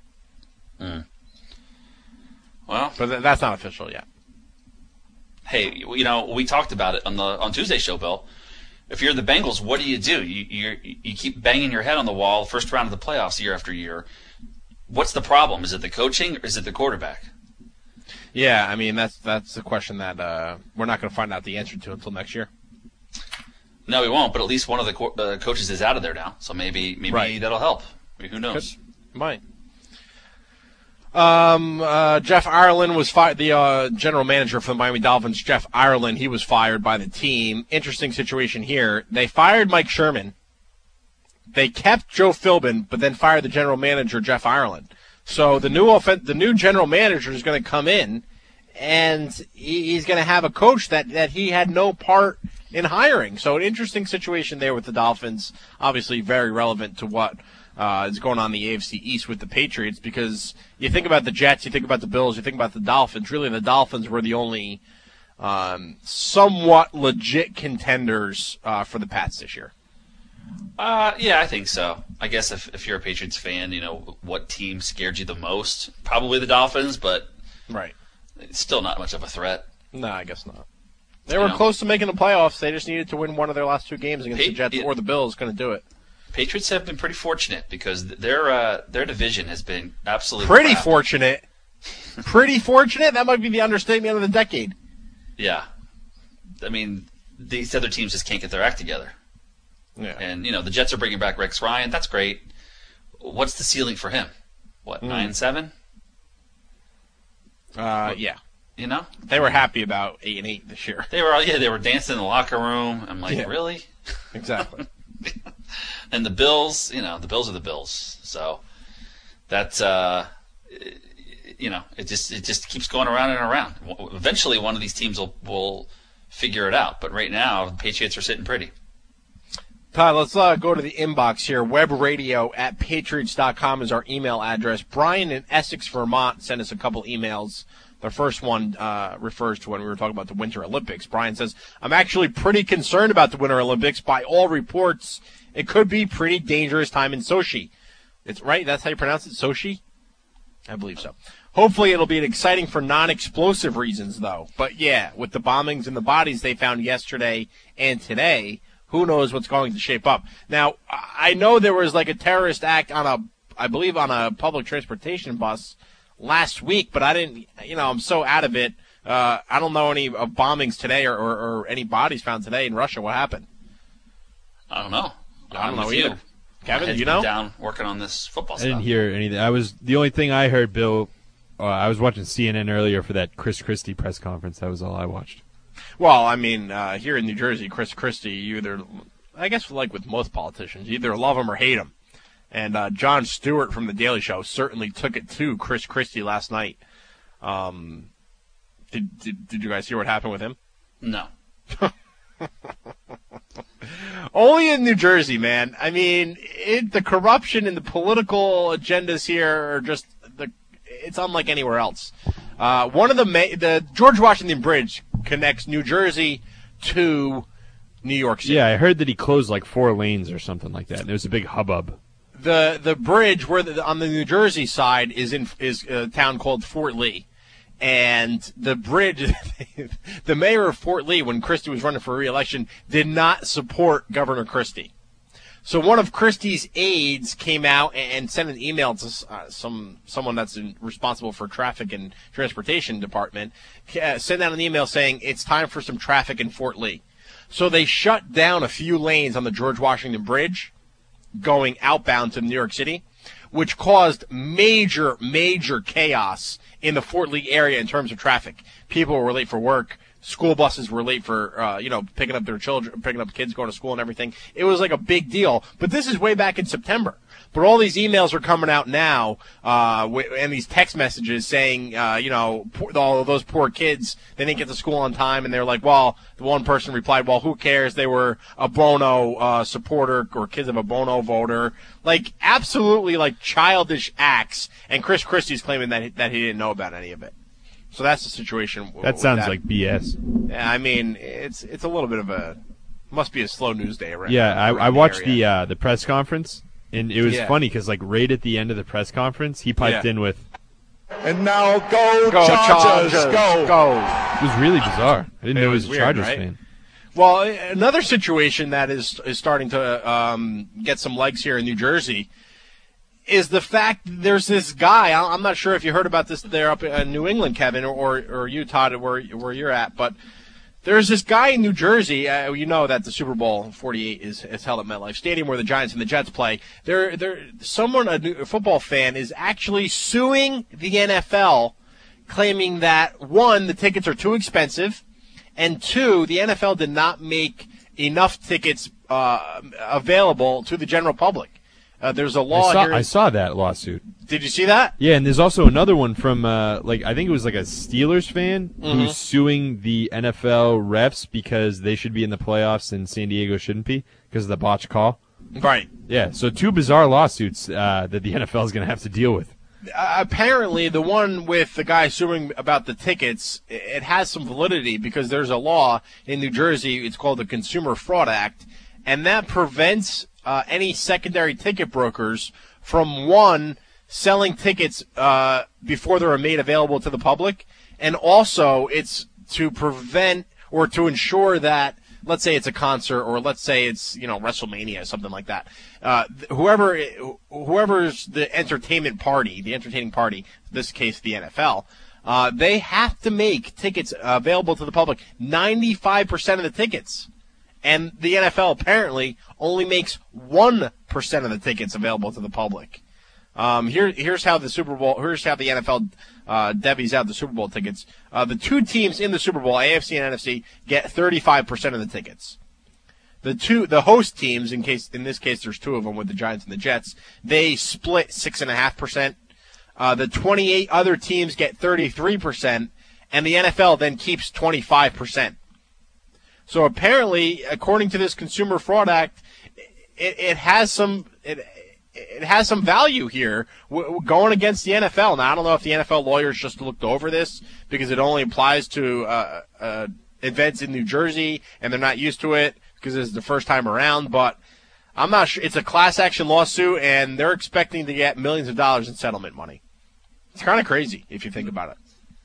Well, but that's not official yet. Hey, we talked about it on Tuesday's show, Bill. if you're the Bengals, what do? You keep banging your head on the wall first round of the playoffs year after year. What's the problem? Is it the coaching or is it the quarterback? Yeah, I mean, that's the question that we're not going to find out the answer to until next year. No, we won't, but at least one of the coaches is out of there now, so maybe right. That'll help. Who knows? Might. Jeff Ireland was fired. The general manager for the Miami Dolphins, Jeff Ireland, he was fired by the team. Interesting situation here. They fired Mike Sherman. They kept Joe Philbin, but then fired the general manager, Jeff Ireland. So the new general manager is going to come in, and he's going to have a coach that he had no part in hiring. So an interesting situation there with the Dolphins. Obviously very relevant to what is going on in the AFC East with the Patriots, because you think about the Jets, you think about the Bills, you think about the Dolphins. Really, the Dolphins were the only somewhat legit contenders for the Pats this year. Yeah, I think so. I guess if you're a Patriots fan, what team scared you the most? Probably the Dolphins, but right, it's still not much of a threat. No, I guess not. They were close to making the playoffs. They just needed to win one of their last two games against the Jets or the Bills. Going to do it. Patriots have been pretty fortunate because their division has been absolutely pretty crap. Fortunate. Pretty fortunate? That might be the understatement of the decade. Yeah. I mean, these other teams just can't get their act together. Yeah. And, the Jets are bringing back Rex Ryan. That's great. What's the ceiling for him? What, 9-7? Yeah. They were happy about 8-8 this year. They were dancing in the locker room. I'm like, really? Exactly. And the Bills, the Bills are the Bills. So that's, it just keeps going around and around. Eventually, one of these teams will figure it out. But right now, the Patriots are sitting pretty. Todd, let's go to the inbox here. webradio@patriots.com is our email address. Brian in Essex, Vermont, sent us a couple emails. The first one refers to when we were talking about the Winter Olympics. Brian says, I'm actually pretty concerned about the Winter Olympics. By all reports, it could be pretty dangerous time in Sochi. It's right? That's how you pronounce it? Sochi? I believe so. Hopefully it'll be exciting for non-explosive reasons, though. But, yeah, with the bombings and the bodies they found yesterday and today, who knows what's going to shape up. Now, I know there was like a terrorist act on a public transportation bus last week, but I didn't, I'm so out of it. I don't know any bombings today or any bodies found today in Russia. What happened? I don't know. I don't know either. Kevin, do you know? Down working on this football stuff. I didn't hear anything. The only thing I heard, Bill, I was watching CNN earlier for that Chris Christie press conference. That was all I watched. Well, I mean, here in New Jersey, Chris Christie, I guess like with most politicians, you either love him or hate him. And Jon Stewart from The Daily Show certainly took it to Chris Christie last night. Did you guys hear what happened with him? No. Only in New Jersey, man. I mean, the corruption and the political agendas here are just it's unlike anywhere else. One of the George Washington Bridge connects New Jersey to New York City. Yeah, I heard that he closed like 4 lanes or something like that. And there was a big hubbub. The bridge on the New Jersey side is a town called Fort Lee, and the bridge, the mayor of Fort Lee, when Christie was running for re-election, did not support Governor Christie. So one of Christie's aides came out and sent an email to someone that's responsible for traffic and transportation department, sent out an email saying it's time for some traffic in Fort Lee. So they shut down a few lanes on the George Washington Bridge going outbound to New York City, which caused major chaos in the Fort Lee area in terms of traffic. People were late for work. School buses were late for, picking up their children, picking up kids going to school and everything. It was like a big deal. But this is way back in September. But all these emails are coming out now, and these text messages saying, all of those poor kids, they didn't get to school on time. And they're like, well, the one person replied, well, who cares? They were a Bono supporter or kids of a Bono voter. Like, absolutely, like, childish acts. And Chris Christie's claiming that he didn't know about any of it. So that's the situation. That sounds like BS. Yeah, I mean, it's a little bit of must be a slow news day around. Yeah, I watched the press conference, and it was funny because like right at the end of the press conference, he piped in with, "And now go Chargers, go!" It was really bizarre. I didn't know he was a weird, Chargers right? fan. Well, another situation that is starting to get some legs here in New Jersey is the fact there's this guy. I'm not sure if you heard about this there up in New England, Kevin, or you, Todd, where you're at, but there's this guy in New Jersey. You know that the Super Bowl 48 is held at MetLife Stadium, where the Giants and the Jets play. A football fan, is actually suing the NFL, claiming that 1, the tickets are too expensive, and 2, the NFL did not make enough tickets available to the general public. There's a law here. I saw that lawsuit. Did you see that? Yeah, and there's also another one from, I think it was like a Steelers fan who's suing the NFL refs because they should be in the playoffs and San Diego shouldn't be because of the botched call. Right. Yeah, so 2 bizarre lawsuits that the NFL is going to have to deal with. Apparently, the one with the guy suing about the tickets, it has some validity because there's a law in New Jersey. It's called the Consumer Fraud Act, and that prevents any secondary ticket brokers from, 1, selling tickets before they're made available to the public, and also it's to prevent or to ensure that, let's say it's a concert or let's say it's WrestleMania or something like that. Whoever's the entertaining party, in this case the NFL, they have to make tickets available to the public. 95% of the tickets. And the NFL apparently only makes 1% of the tickets available to the public. Here's how the NFL divvies out the Super Bowl tickets. The 2 teams in the Super Bowl, AFC and NFC, get 35% of the tickets. The host teams, in this case there's 2 of them with the Giants and the Jets, they split 6.5%. The 28 other teams get 33%, and the NFL then keeps 25%. So apparently, according to this Consumer Fraud Act, it has some value here going against the NFL. Now, I don't know if the NFL lawyers just looked over this because it only applies to events in New Jersey and they're not used to it because it's the first time around. But I'm not sure. It's a class action lawsuit, and they're expecting to get millions of dollars in settlement money. It's kind of crazy if you think about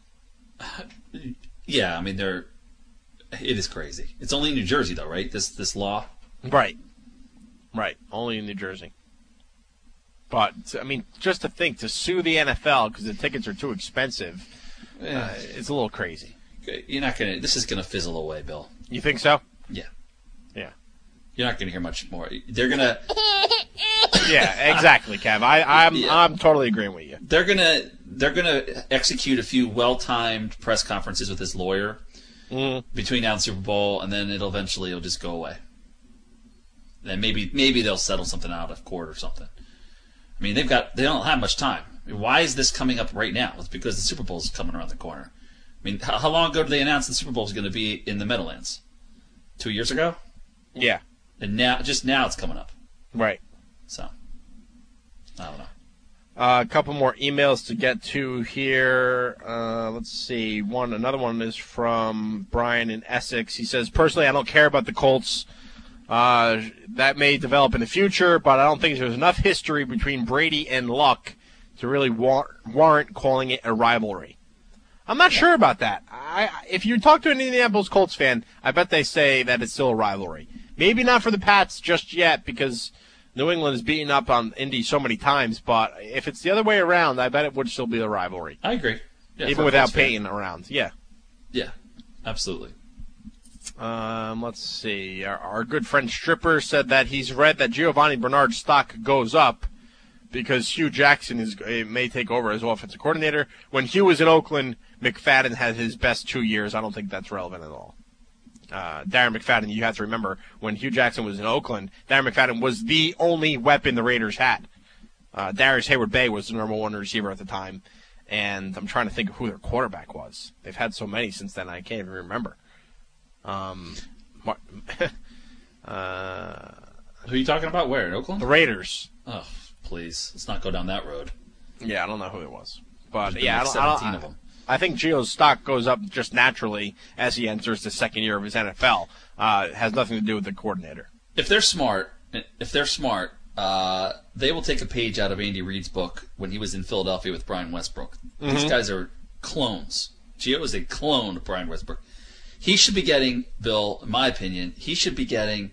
it. Yeah, I mean, it is crazy. It's only in New Jersey, though, right? This law? Right. Only in New Jersey. But, I mean, just to think, to sue the NFL because the tickets are too expensive, it's a little crazy. This is going to fizzle away, Bill. You think so? Yeah. Yeah. You're not going to hear much more. They're going to... Yeah, exactly, Kev. I'm totally agreeing with you. They're gonna execute a few well-timed press conferences with his lawyer between now and Super Bowl, and then it'll just go away. Then maybe they'll settle something out of court or something. I mean, they don't have much time. I mean, why is this coming up right now? It's because the Super Bowl is coming around the corner. I mean, how long ago did they announce the Super Bowl was going to be in the Meadowlands? 2 years ago? Yeah. And now it's coming up. Right. So, I don't know. A couple more emails to get to here. Let's see. Another one is from Brian in Essex. He says, personally, I don't care about the Colts. That may develop in the future, but I don't think there's enough history between Brady and Luck to really warrant calling it a rivalry. I'm not sure about that. If you talk to an Indianapolis Colts fan, I bet they say that it's still a rivalry. Maybe not for the Pats just yet because New England is beating up on Indy so many times, but if it's the other way around, I bet it would still be a rivalry. I agree. Yeah, even without Peyton around. Yeah. Yeah, absolutely. Let's see. Our good friend Stripper said that he's read that Giovanni Bernard's stock goes up because Hugh Jackson may take over as offensive coordinator. When Hugh was in Oakland, McFadden had his best 2 years. I don't think that's relevant at all. Darren McFadden, you have to remember, when Hugh Jackson was in Oakland, Darren McFadden was the only weapon the Raiders had. Darius Hayward-Bay was the number 1 receiver at the time, and I'm trying to think of who their quarterback was. They've had so many since then, I can't even remember. Who are you talking about? Where, in Oakland? The Raiders. Oh, please. Let's not go down that road. Yeah, I don't know who it was. But, There's been 17 of them. I think Gio's stock goes up just naturally as he enters the second year of his NFL. It has nothing to do with the coordinator. If they're smart, they will take a page out of Andy Reid's book when he was in Philadelphia with Brian Westbrook. Mm-hmm. These guys are clones. Gio is a clone of Brian Westbrook. he should be getting, Bill, in my opinion, he should be getting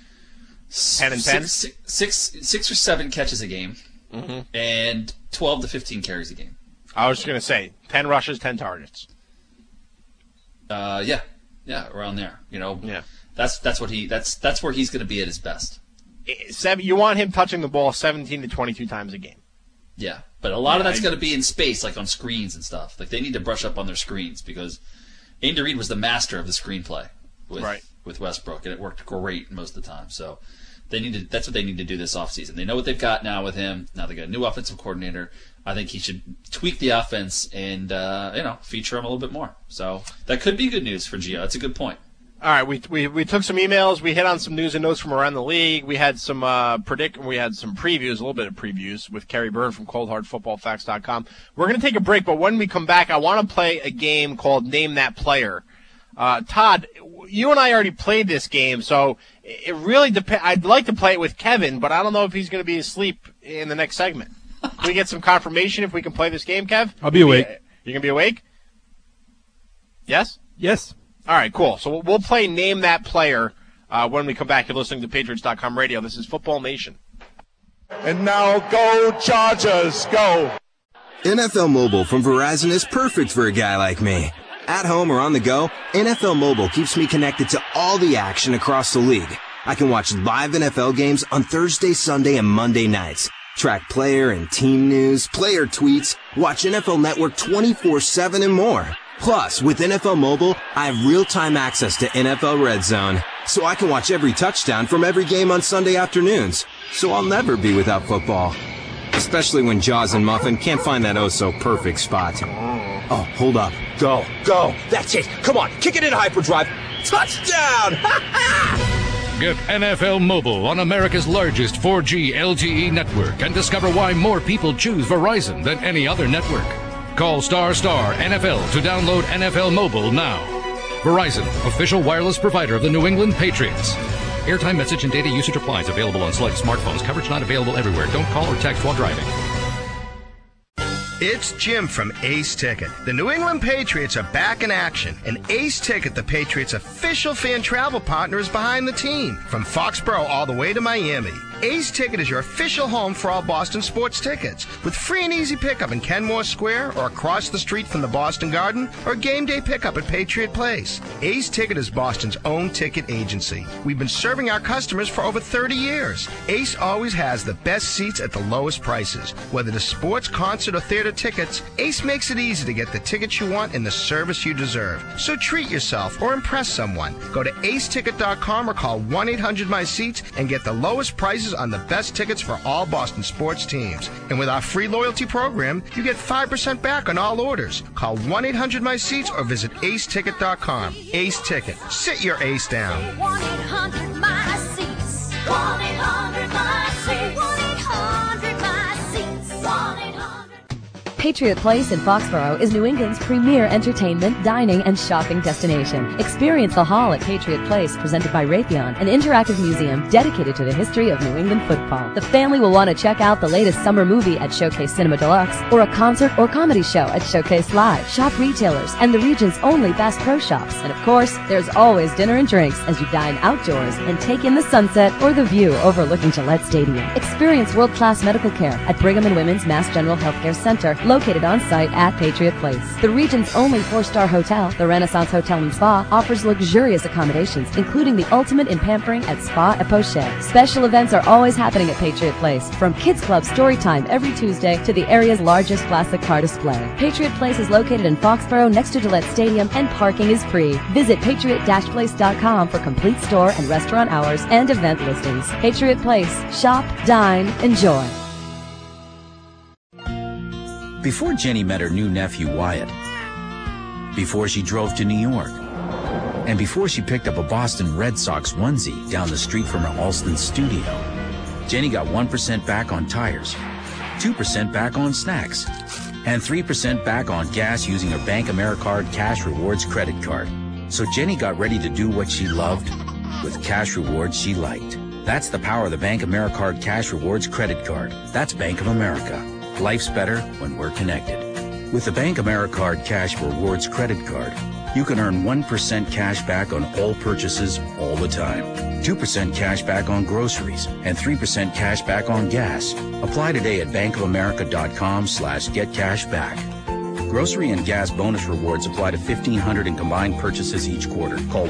10 and 10? Six or 7 catches a game, and 12 to 15 carries a game. I was just going to say 10 rushes, 10 targets. Yeah, around there. Yeah. That's where he's going to be at his best. You want him touching the ball 17 to 22 times a game. Yeah, but a lot of that's going to be in space, like on screens and stuff. Like they need to brush up on their screens because Andy Reid was the master of the screenplay with Westbrook, and it worked great most of the time. So that's what they need to do this offseason. They know what they've got now with him. Now they got a new offensive coordinator. I think he should tweak the offense and feature him a little bit more. So that could be good news for Gio. That's a good point. All right, we took some emails. We hit on some news and notes from around the league. We had some We had some previews, a little bit of previews with Kerry Byrne from ColdHardFootballFacts.com. We're going to take a break, but when we come back, I want to play a game called Name That Player. Todd, you and I already played this game, so it really depends. I'd like to play it with Kevin, but I don't know if he's going to be asleep in the next segment. Can we get some confirmation if we can play this game, Kev? I'll be awake. You're going to be awake? Yes? Yes. All right, cool. So we'll play Name That Player when we come back. You're listening to Patriots.com radio. This is Football Nation. And now go Chargers, go. NFL Mobile from Verizon is perfect for a guy like me. At home or on the go, NFL Mobile keeps me connected to all the action across the league. I can watch live NFL games on Thursday, Sunday, and Monday nights. Track player and team news, player tweets, watch NFL Network 24/7 and more. Plus, with NFL Mobile, I have real-time access to NFL Red Zone, so I can watch every touchdown from every game on Sunday afternoons. So I'll never be without football. Especially when Jaws and Muffin can't find that oh-so-perfect spot. Oh, hold up. Go. That's it. Come on, kick it in hyperdrive. Touchdown! Get NFL Mobile on America's largest 4G LTE network and discover why more people choose Verizon than any other network. Call ** NFL to download NFL Mobile now. Verizon, official wireless provider of the New England Patriots. Airtime, message, and data usage applies. Available on select smartphones. Coverage not available everywhere. Don't call or text while driving. It's Jim from Ace Ticket. The New England Patriots are back in action, and Ace Ticket, the Patriots' official fan travel partner, is behind the team. From Foxborough all the way to Miami, Ace Ticket is your official home for all Boston sports tickets, with free and easy pickup in Kenmore Square or across the street from the Boston Garden, or game day pickup at Patriot Place. Ace Ticket is Boston's own ticket agency. We've been serving our customers for over 30 years. Ace always has the best seats at the lowest prices. Whether it's sports, concert, or theater tickets, Ace makes it easy to get the tickets you want and the service you deserve. So treat yourself or impress someone. Go to aceticket.com or call 1-800-MY-SEATS and get the lowest prices on the best tickets for all Boston sports teams. And with our free loyalty program, you get 5% back on all orders. Call 1-800-MY-SEATS or visit aceticket.com. Ace Ticket. Sit your ace down. 1-800-MY-SEATS. 1-800-MY-SEATS. 1-800-MY-SEATS. 1-800. Patriot Place in Foxborough is New England's premier entertainment, dining, and shopping destination. Experience the Hall at Patriot Place, presented by Raytheon, an interactive museum dedicated to the history of New England football. The family will want to check out the latest summer movie at Showcase Cinema Deluxe, or a concert or comedy show at Showcase Live. Shop retailers and the region's only Bass Pro Shops. And of course, there's always dinner and drinks as you dine outdoors and take in the sunset or the view overlooking Gillette Stadium. Experience world-class medical care at Brigham and Women's Mass General Healthcare Center, located on site at Patriot Place. The region's only 4-star hotel, the Renaissance Hotel and Spa, offers luxurious accommodations, including the ultimate in pampering at Spa et Poche. Special events are always happening at Patriot Place, from Kids Club story time every Tuesday to the area's largest classic car display. Patriot Place is located in Foxborough next to Gillette Stadium, and parking is free. Visit patriot-place.com for complete store and restaurant hours and event listings. Patriot Place. Shop, dine, enjoy. Before Jenny met her new nephew Wyatt, before she drove to New York, and before she picked up a Boston Red Sox onesie down the street from her Alston studio, Jenny got 1% back on tires, 2% back on snacks, and 3% back on gas using her Bank AmeriCard Cash Rewards credit card. So Jenny got ready to do what she loved with cash rewards she liked. That's the power of the Bank AmeriCard Cash Rewards credit card. That's Bank of America. Life's better when we're connected. With the Bank AmeriCard Cash Rewards credit card, You can earn 1% cash back on all purchases all the time, 2% cash back on groceries, and 3% cash back on gas. Apply today at bankofamerica.com/getcashback. Grocery and gas bonus rewards apply to 1,500 in combined purchases each quarter. Call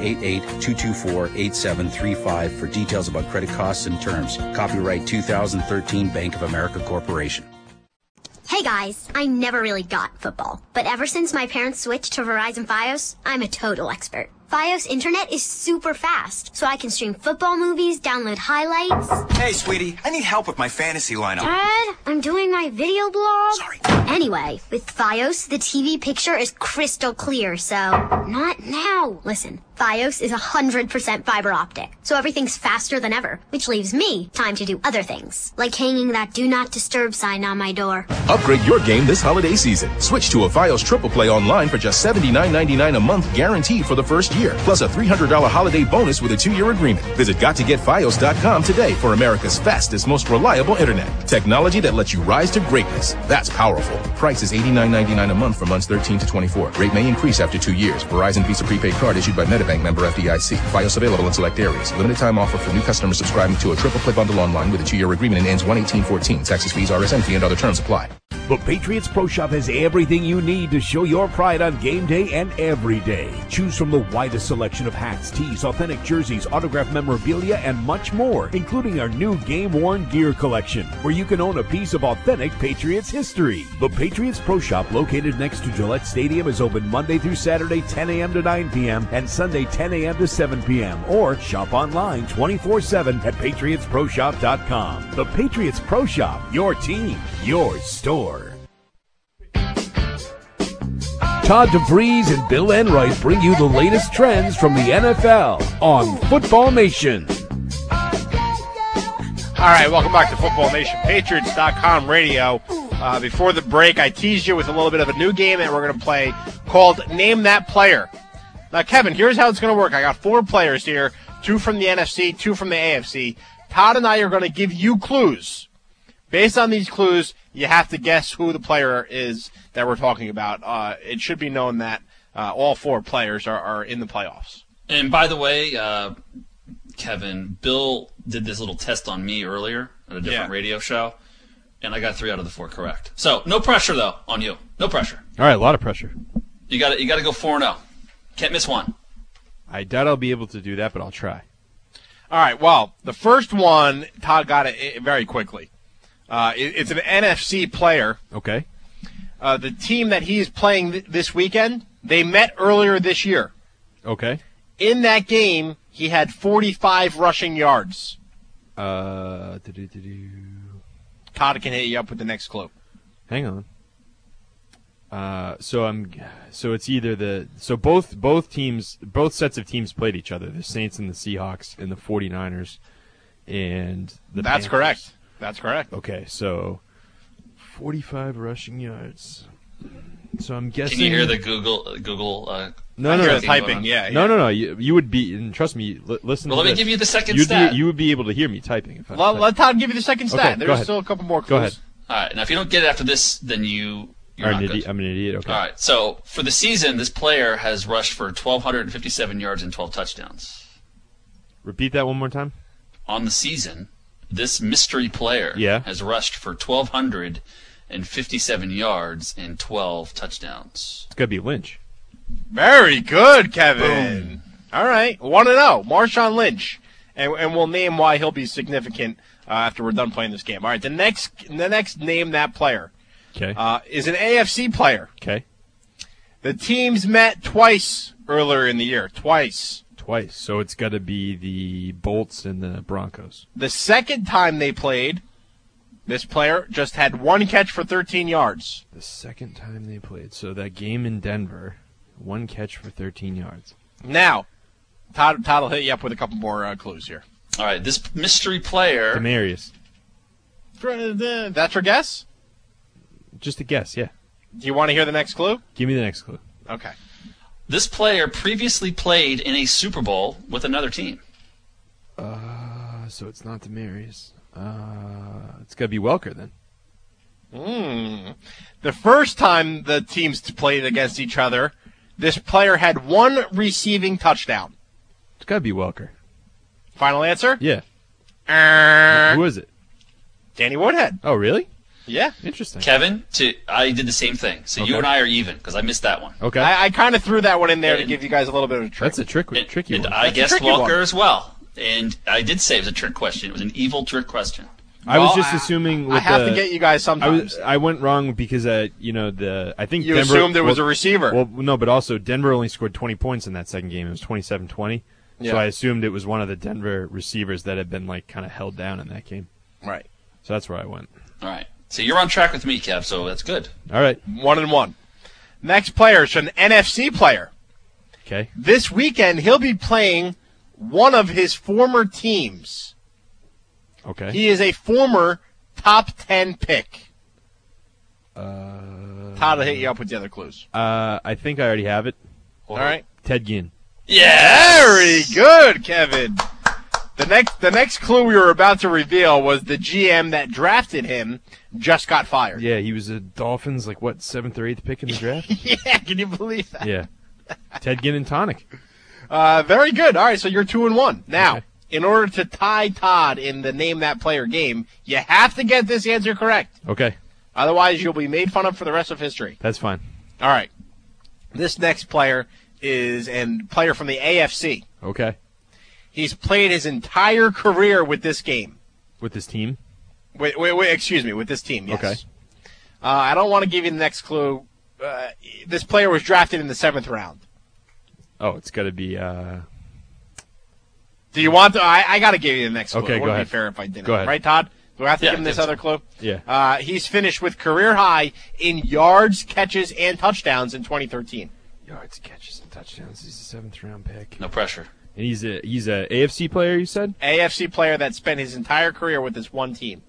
1-888-224-8735 for details about credit costs and terms. Copyright 2013 Bank of America Corporation. Hey guys, I never really got football, but ever since my parents switched to Verizon Fios, I'm a total expert. Fios internet is super fast, so I can stream football movies, download highlights. Hey, sweetie, I need help with my fantasy lineup. Dad, I'm doing my video blog. Sorry. Anyway, with Fios, the TV picture is crystal clear, so not now. Listen, Fios is 100% fiber optic, so everything's faster than ever, which leaves me time to do other things, like hanging that do not disturb sign on my door. Upgrade your game this holiday season. Switch to a Fios Triple Play online for just $79.99 a month guaranteed for the first year, plus a $300 holiday bonus with a 2-year agreement. Visit GotToGetFios.com today for America's fastest, most reliable internet. Technology that lets you rise to greatness. That's powerful. Price is $89.99 a month for months 13 to 24. Rate may increase after 2 years. Verizon Visa prepaid card issued by MetaBank, member FDIC. Fios available in select areas. Limited time offer for new customers subscribing to a Triple Play bundle online with a 2-year agreement and ends 1/18/14. Taxes, fees, RSN fee, and other terms apply. The Patriots Pro Shop has everything you need to show your pride on game day and every day. Choose from the widest selection of hats, tees, authentic jerseys, autographed memorabilia, and much more, including our new game-worn gear collection, where you can own a piece of authentic Patriots history. The Patriots Pro Shop, located next to Gillette Stadium, is open Monday through Saturday 10 a.m. to 9 p.m. and Sunday 10 a.m. to 7 p.m. Or shop online 24/7 at PatriotsProShop.com. The Patriots Pro Shop, your team, your store. Todd DeVries and Bill Enright bring you the latest trends from the NFL on Football Nation. All right, welcome back to Football Nation, Patriots.com radio. Before the break, I teased you with a little bit of a new game that we're going to play called Name That Player. Now, Kevin, here's how it's going to work. I got 4 players here, 2 from the NFC, 2 from the AFC. Todd and I are going to give you clues. Based on these clues, you have to guess who the player is that we're talking about. It should be known that all 4 players are in the playoffs. And by the way, Kevin, Bill did this little test on me earlier at a different radio show, and I got 3 out of the 4 correct. So no pressure though on you. No pressure. All right, a lot of pressure. You got to go 4-0. Can't miss one. I doubt I'll be able to do that, but I'll try. All right. Well, the first one, Todd got it very quickly. It's an NFC player. Okay. The team that he's playing this weekend, they met earlier this year. Okay. In that game, he had 45 rushing yards. Todd can hit you up with the next clue. Hang on. So it's either both sets of teams played each other. The Saints and the Seahawks and the 49ers and the That's Panthers. correct. That's correct. Okay, so 45 rushing yards. So I'm guessing. Can you hear the Google? No, typing. Yeah. No. You would be, and trust me. Listen. Well, to let me this. give you the second stat. You would be able to hear me typing. If let Todd give you the second stat. Okay, There's still a couple more clues. Go ahead. All right. Now, if you don't get it after this, then you're not good. I'm an idiot. Okay. All right. So for the season, this player has rushed for 1,257 yards and 12 touchdowns. Repeat that one more time. On the season, this mystery player has rushed for 1,257 yards and 12 touchdowns. It's got to be Lynch. Very good, Kevin. Boom. All right. 1-0. Marshawn Lynch. And we'll name why he'll be significant after we're done playing this game. All right. The next name that player is an AFC player. Okay. The teams met twice earlier in the year. Twice. So it's got to be the Bolts and the Broncos. The second time they played, this player just had 1 catch for 13 yards. The second time they played. So that game in Denver, 1 catch for 13 yards. Now, Todd will hit you up with a couple more clues here. All right, this mystery player. Demarius. That's your guess? Just a guess, yeah. Do you want to hear the next clue? Give me the next clue. Okay. This player previously played in a Super Bowl with another team. So it's not Demarius. It's got to be Welker then. The first time the teams played against each other, This player had 1 receiving touchdown. It's got to be Welker. Final answer? Yeah. Who is it? Danny Woodhead. Oh, really? Yeah. Interesting. Kevin, I did the same thing. So you and I are even because I missed that one. Okay. I kind of threw that one in there to give you guys a little bit of a trick. That's a tricky one. I guessed Welker as well. And I did say it was a trick question. It was an evil trick question. I was just assuming. With I have to get you guys sometimes. I went wrong because I think you Denver, assumed there was a receiver. Well, no, but also Denver only scored 20 points in that second game. It was 27-20. Yeah. So I assumed it was one of the Denver receivers that had been kind of held down in that game. Right. So that's where I went. All right. So you're on track with me, Kev. So that's good. All right. 1-1. Next player is an NFC player. Okay. This weekend he'll be playing one of his former teams. Okay. He is a former top 10 pick. Todd will hit you up with the other clues. I think I already have it. All right. Ted Ginn. Yes! Very good, Kevin. The next clue we were about to reveal was the GM that drafted him just got fired. Yeah, he was a Dolphins, 7th or 8th pick in the draft? Yeah, can you believe that? Yeah. Ted Ginn and Tonic. Very good. All right, so you're 2-1. Now, in order to tie Todd in the Name That Player game, you have to get this answer correct. Okay. Otherwise, you'll be made fun of for the rest of history. That's fine. All right. This next player is a player from the AFC. Okay. He's played his entire career with this game. With this team? Wait, excuse me, with this team, yes. Okay. I don't want to give you the next clue. This player was drafted in the 7th round. Oh, it's got to be... Do you want to? I got to give you the next clue. Okay, It go wouldn't ahead. be fair if I didn't. Go ahead. Right, Todd? Do I have to give him this other clue? Yeah. He's finished with career high in yards, catches, and touchdowns in 2013. Yards, catches, and touchdowns. He's a 7th round pick. No pressure. And he's a AFC player, you said? AFC player that spent his entire career with this one team.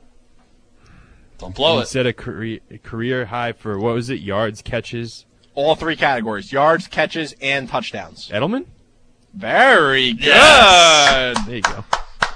Don't blow He it. said a career high for, what was it, yards, catches? All 3 categories: yards, catches, and touchdowns. Edelman? Very good. Yes! There you go.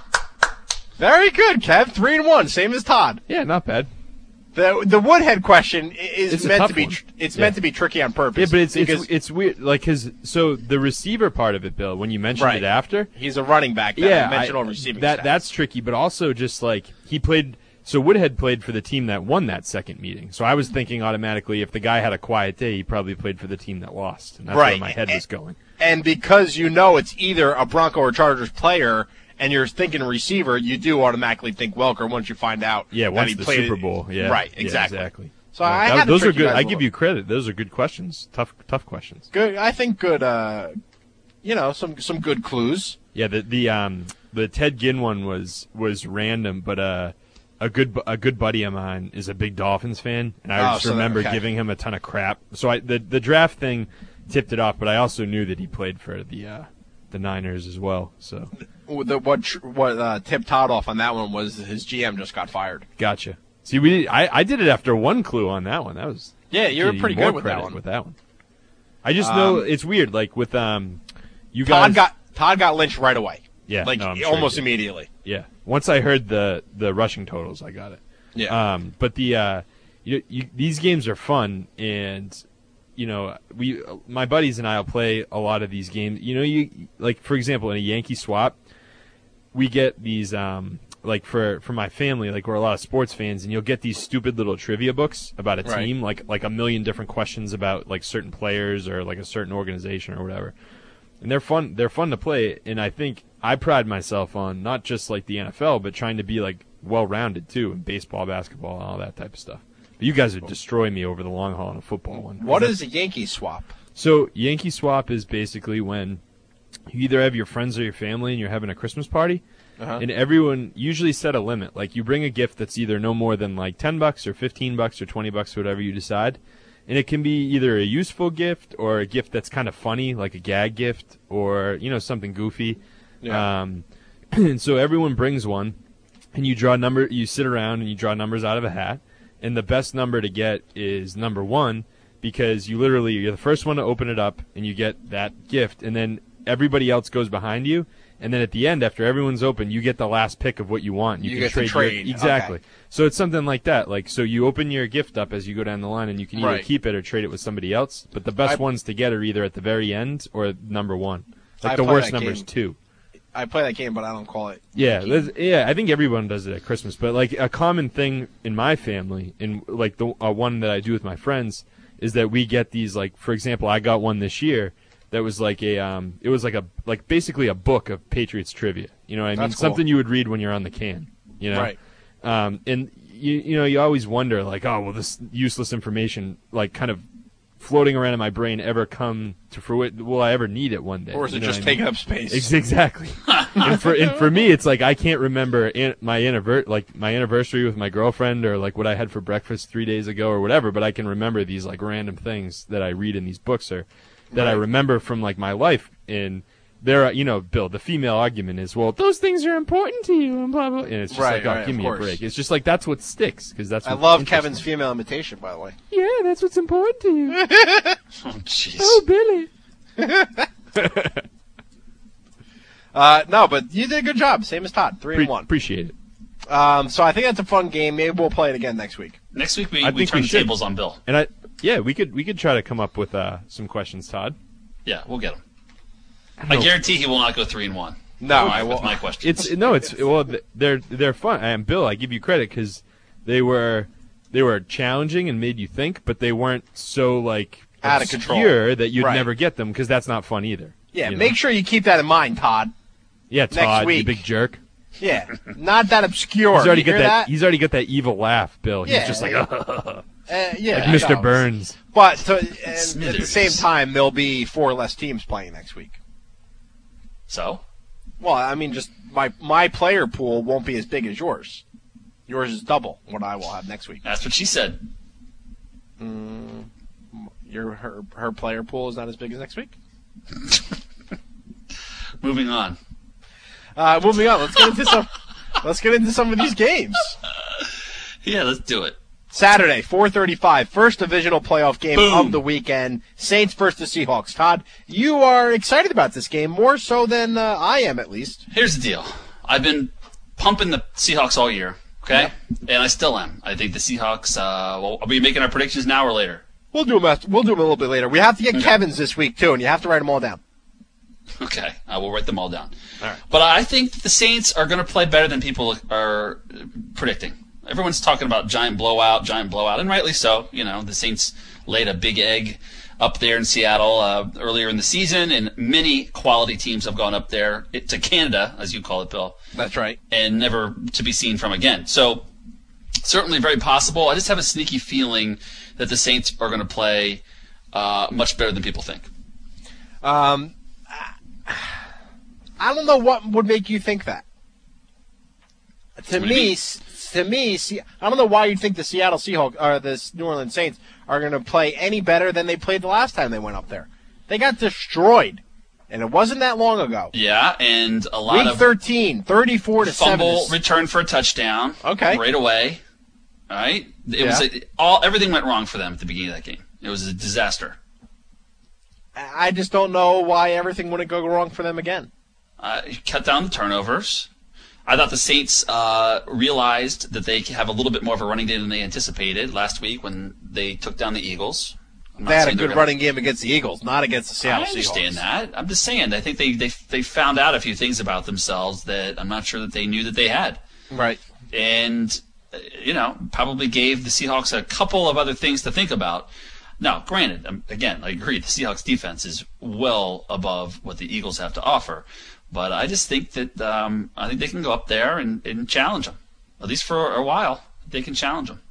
Very good, Kev. 3-1, same as Todd. Yeah, not bad. The Woodhead question is It's a meant tough to be one. meant to be tricky on purpose. Yeah, but because it's weird, so the receiver part of it, Bill, when you mentioned Right. it after, he's a running back. Dimensional receiving. stats. that's tricky, but also just he played. So Woodhead played for the team that won that second meeting. So I was thinking automatically, if the guy had a quiet day, he probably played for the team that lost, and that's where my head was going. And because it's either a Bronco or Chargers player, and you're thinking receiver, you do automatically think Welker once you find out. Yeah, that once he the played Super Bowl. Yeah, right, yeah, exactly. So Yeah, I had to those trick are you good. guys I a give little. you credit. Those are good questions. Tough questions. Good. I think good. Some good clues. Yeah, the Ted Ginn one was random, but a good buddy of mine is a big Dolphins fan, and I just remember giving him a ton of crap. So the draft thing tipped it off, but I also knew that he played for the Niners as well. So What tipped Todd off on that one was his GM just got fired. Gotcha. See, I did it after one clue on that one. That was you were pretty good with that one. I just know it's weird. With you Todd guys, got lynched right away. Yeah, no, I'm sure almost he did. immediately. Yeah. Once I heard the rushing totals, I got it. Yeah. But these games are fun, and my buddies and I will play a lot of these games. For example, in a Yankee swap, we get these for my family, we're a lot of sports fans, and you'll get these stupid little trivia books about a team, like a million different questions about certain players or a certain organization or whatever. And they're fun to play, and I think I pride myself on not just the NFL, but trying to be well-rounded too in baseball, basketball, and all that type of stuff. But you guys would destroy me over the long haul in a football one. What is a Yankee swap? So Yankee swap is basically when you either have your friends or your family and you're having a Christmas party, and everyone usually set a limit. You bring a gift that's either no more than $10 or $15 or $20, whatever you decide. And it can be either a useful gift or a gift that's kind of funny, like a gag gift, or something goofy. Yeah. And so everyone brings one, and you draw a number. You sit around and you draw numbers out of a hat, and the best number to get is number 1, because you're the first one to open it up, and you get that gift, and then everybody else goes behind you, And then at the end, after everyone's open, you get the last pick of what you want. You can get to trade. Exactly. Okay. So it's something like that. Like, so you open your gift up as you go down the line, and you can either Right. keep it or trade it with somebody else. But the best ones to get are either at the very end or number 1. Like I the play worst that number is game. 2. I play that game, but I don't call it. Yeah, I think everyone does it at Christmas. But like a common thing in my family, and like the one that I do with my friends, is that we get these, like, for example, I got one this year that was like it was like basically a book of Patriots trivia. You know what I mean? That's cool. Something you would read when you're on the can. You know, Right. And you always wonder, like, oh, will this useless information, like, kind of floating around in my brain ever come to fruition? Will I ever need it one day? Or is it You know just what I mean? taking up space? Exactly. and for me, it's like I can't remember my anniversary with my girlfriend, or like what I had for breakfast 3 days ago or whatever. But I can remember these like random things that I read in these books, or that I remember from like my life. And there, Bill, the female argument is, well, those things are important to you, and blah blah. And it's just Right, like, oh, right, give of me a course. break. It's just like that's what sticks, because that's. I what's love interesting. Kevin's female imitation, by the way. Yeah, that's what's important to you. Oh, jeez. Oh, Billy. No, but you did a good job. Same as Todd. 3-1. Appreciate it. So I think that's a fun game. Maybe we'll play it again next week. Next week we I think turn we the should. tables on Bill. And we could try to come up with some questions, Todd. Yeah, we'll get him. I guarantee he will not go 3-1. No, I with won't. my questions. They're fun. And Bill, I give you credit because they were challenging and made you think, but they weren't so like Out of control. obscure that you'd Right. never get them, because that's not fun either. Yeah, you know? make sure you keep that in mind, Todd. Yeah, next Todd, week. you big jerk. Yeah, not that obscure. He's already You got hear that? He's already got that evil laugh, Bill. Yeah. He's just like, Yeah, like Mr. no. Burns. But and at the Smithers. same time, there'll be 4 less teams playing next week. So? Well, I mean, just my player pool won't be as big as yours. Yours is double what I will have next week. That's what she said. Her player pool is not as big as next week. Moving on. Moving on. Let's get into some of these games. Yeah, let's do it. Saturday, 4:35, first divisional playoff game Boom. of the weekend. Saints versus the Seahawks. Todd, you are excited about this game more so than I am, at least. Here's the deal. I've been pumping the Seahawks all year, okay? And I still am. I think the Seahawks, are we making our predictions now or later? We'll do them a little bit later. We have to get Kevin's this week too, and you have to write them all down. Okay, I will write them all down. All right. But I think the Saints are going to play better than people are predicting. Everyone's talking about giant blowout, and rightly so. You know, the Saints laid a big egg up there in Seattle earlier in the season, and many quality teams have gone up there to Canada, as you call it, Bill. That's right. And never to be seen from again. So certainly very possible. I just have a sneaky feeling that the Saints are going to play much better than people think. I don't know what would make you think that. To me, I don't know why you'd think the Seattle Seahawks or the New Orleans Saints are going to play any better than they played the last time they went up there. They got destroyed, and it wasn't that long ago. Yeah, and a lot Week of 13, 34-7. fumble return for a touchdown. Okay. Right away. All right. It was everything went wrong for them at the beginning of that game. It was a disaster. I just don't know why everything wouldn't go wrong for them again. Cut down the turnovers. I thought the Saints realized that they have a little bit more of a running game than they anticipated last week when they took down the Eagles. They had a good running game against the Eagles, not against the Seattle Seahawks. I understand that. I'm just saying. I think they found out a few things about themselves that I'm not sure that they knew that they had. Right. And, probably gave the Seahawks a couple of other things to think about. Now, granted, again, I agree, the Seahawks defense is well above what the Eagles have to offer. But I just think that I think they can go up there and challenge them. At least for a while, they can challenge them.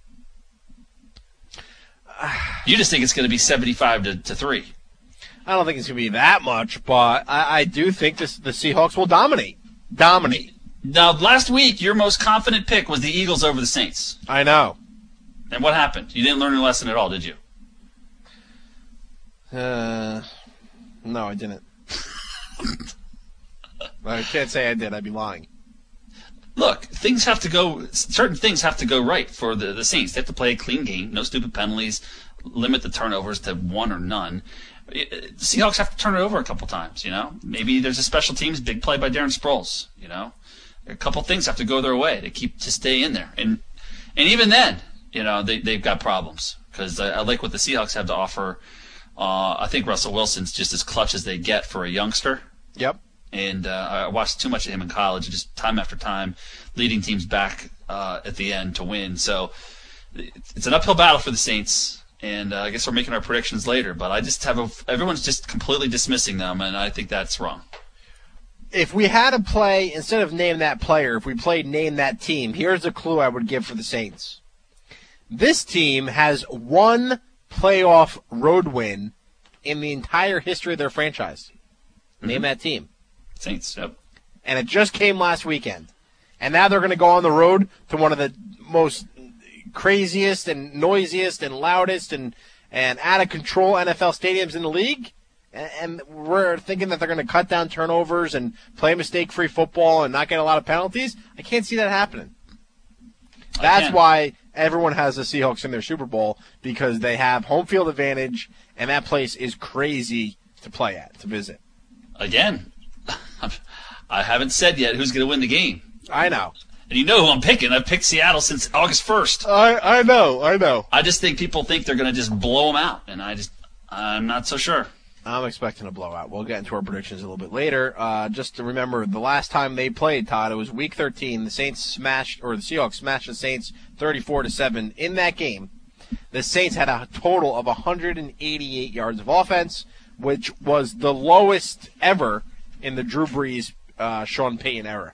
You just think it's going to be 75-3. I don't think it's going to be that much, but I do think the Seahawks will dominate. Now, last week, your most confident pick was the Eagles over the Saints. I know. And what happened? You didn't learn your lesson at all, did you? No, I didn't. I can't say I did. I'd be lying. Look, certain things have to go right for the Saints. They have to play a clean game, no stupid penalties, limit the turnovers to one or none. The Seahawks have to turn it over a couple times, Maybe there's a special teams big play by Darren Sproles, A couple things have to go their way to stay in there. And even then, they've got problems because I like what the Seahawks have to offer. I think Russell Wilson's just as clutch as they get for a youngster. Yep. And I watched too much of him in college, just time after time, leading teams back at the end to win. So it's an uphill battle for the Saints. And I guess we're making our predictions later, but I just everyone's just completely dismissing them, and I think that's wrong. If we had a play, instead of name that player, if we played name that team, here's a clue I would give for the Saints. This team has one playoff road win in the entire history of their franchise. Mm-hmm. Name that team. Saints, yep. And it just came last weekend. And now they're going to go on the road to one of the most craziest and noisiest and loudest and out-of-control NFL stadiums in the league. And we're thinking that they're going to cut down turnovers and play mistake-free football and not get a lot of penalties. I can't see that happening. That's why everyone has the Seahawks in their Super Bowl, because they have home field advantage, and that place is crazy to play at, to visit. Again, I haven't said yet who's going to win the game. I know. And you know who I'm picking. I've picked Seattle since August 1st. I know. I just think people think they're going to just blow them out, and I'm not so sure. I'm expecting a blowout. We'll get into our predictions a little bit later. Just to remember, the last time they played, Todd, it was Week 13. The Seahawks smashed the Saints 34-7 in that game. The Saints had a total of 188 yards of offense, which was the lowest ever in the Drew Brees, Sean Payton era.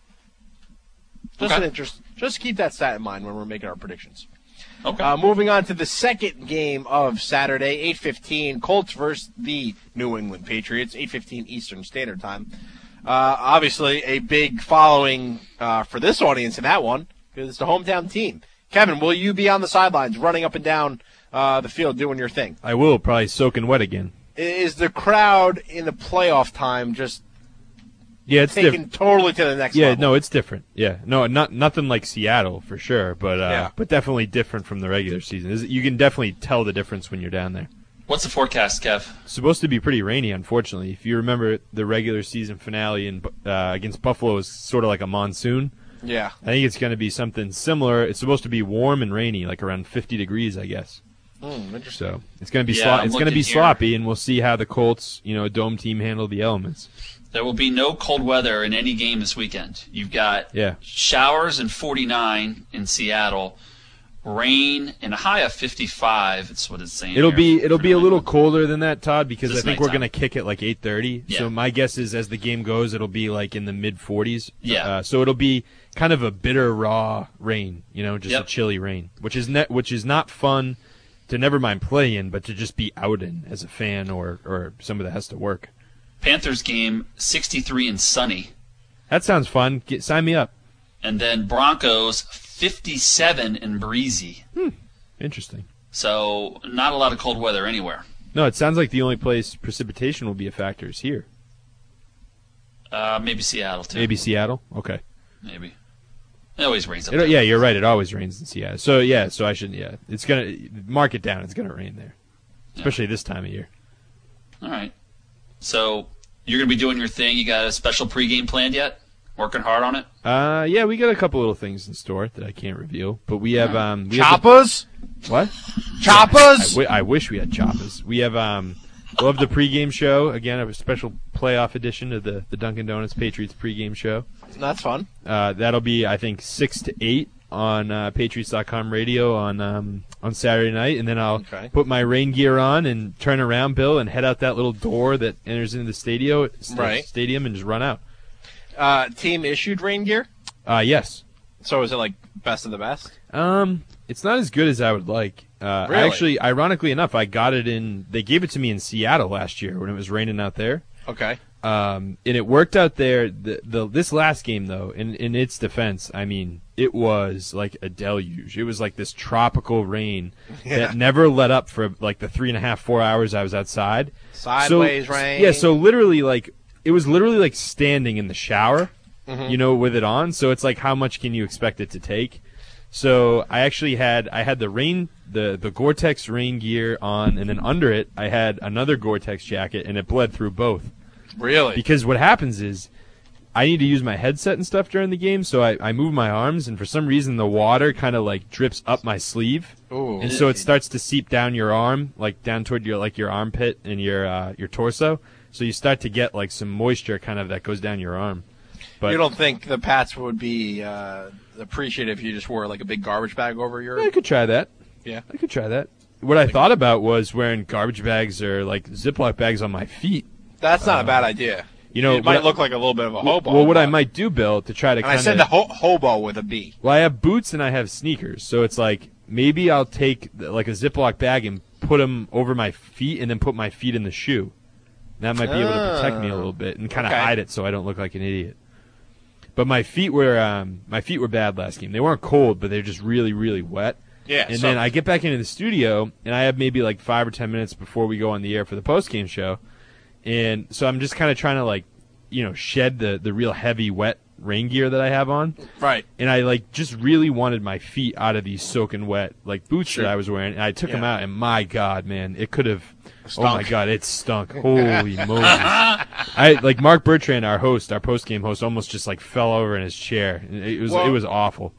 Just keep that stat in mind when we're making our predictions. Okay. Moving on to the second game of Saturday, 8:15, Colts versus the New England Patriots, 8:15 Eastern Standard Time. Obviously, a big following for this audience in that one, because it's the hometown team. Kevin, will you be on the sidelines running up and down the field doing your thing? I will, probably soaking wet again. Is the crowd in the playoff time just it's taken totally to the next level? Yeah, no, it's different. Yeah, no, nothing like Seattle for sure, but definitely different from the regular season. You can definitely tell the difference when you're down there. What's the forecast, Kev? It's supposed to be pretty rainy, unfortunately. If you remember, the regular season finale against Buffalo was sort of like a monsoon. Yeah. I think it's going to be something similar. It's supposed to be warm and rainy, like around 50 degrees, I guess. Interesting. So it's going to be sloppy, and we'll see how the Colts, a dome team, handle the elements. There will be no cold weather in any game this weekend. You've got showers and 49 in Seattle, rain and a high of 55. That's what it's saying. It'll be a little colder than that, Todd, because I think we're going to kick at like 8:30. Yeah. So my guess is as the game goes, it'll be like in the mid 40s. Yeah. So it'll be kind of a bitter, raw rain. Just a chilly rain, which is not fun to never mind play in, but to just be out in as a fan or somebody that has to work. Panthers game, 63 and sunny. That sounds fun. Sign me up. And then Broncos, 57 and breezy. Interesting. So not a lot of cold weather anywhere. No, it sounds like the only place precipitation will be a factor is here. Maybe Seattle, too. Maybe Seattle? Okay. Maybe. It always rains up there. Yeah, you're right. It always rains in Seattle. So I shouldn't, it's going to, mark it down. It's going to rain there, especially this time of year. All right. So you're going to be doing your thing. You got a special pregame planned yet? Working hard on it? Yeah, we got a couple little things in store that I can't reveal. But we have Choppas? What? Choppas? I wish we had Choppas. We have we'll have the pregame show again. A special playoff edition of the Dunkin' Donuts Patriots pregame show. That's fun. That'll be, I think, 6 to 8 on Patriots.com radio on Saturday night, and then I'll put my rain gear on and turn around, Bill, and head out that little door that enters into the stadium and just run out. Team issued rain gear? Yes. So is it like best of the best? It's not as good as I would like. Really? Actually, ironically enough, I got it they gave it to me in Seattle last year when it was raining out there. Okay. And it worked out there. This last game, though, in its defense, I mean, it was like a deluge. It was like this tropical rain that never let up for like the 3.5, 4 hours I was outside. Sideways rain. Yeah, so literally it was literally like standing in the shower, with it on. So it's like, how much can you expect it to take? So I actually had the Gore-Tex rain gear on, and then under it I had another Gore-Tex jacket, and it bled through both. Really? Because what happens is I need to use my headset and stuff during the game, so I move my arms, and for some reason the water kind of like drips up my sleeve. Ooh. And so it starts to seep down your arm, like down toward your armpit and your torso. So you start to get like some moisture kind of that goes down your arm. But you don't think the Pats would be appreciative if you just wore like a big garbage bag over your... I could try that. Yeah. I could try that. What I thought about was wearing garbage bags or like Ziploc bags on my feet. That's not a bad idea. You know, it might look like a little bit of a hobo. Well, what I might do, Bill, to try to I said the hobo with a B. Well, I have boots and I have sneakers, so it's like maybe I'll take like a Ziploc bag and put them over my feet and then put my feet in the shoe. That might be able to protect me a little bit and kind of hide it so I don't look like an idiot. But my feet were bad last game. They weren't cold, but they're just really, really wet. Yeah. And then I get back into the studio, and I have maybe like 5 or 10 minutes before we go on the air for the post-game show. And so I'm just kind of trying to, like, you know, shed the real heavy, wet rain gear that I have on. Right. And I, like, just really wanted my feet out of these soaking wet, like, boots that I was wearing. And I took them out, and my God, man, it could have... Oh, my God, it stunk. Holy Moses. Like, Mark Bertrand, our host, our post-game host, almost just, like, fell over in his chair. It was awful.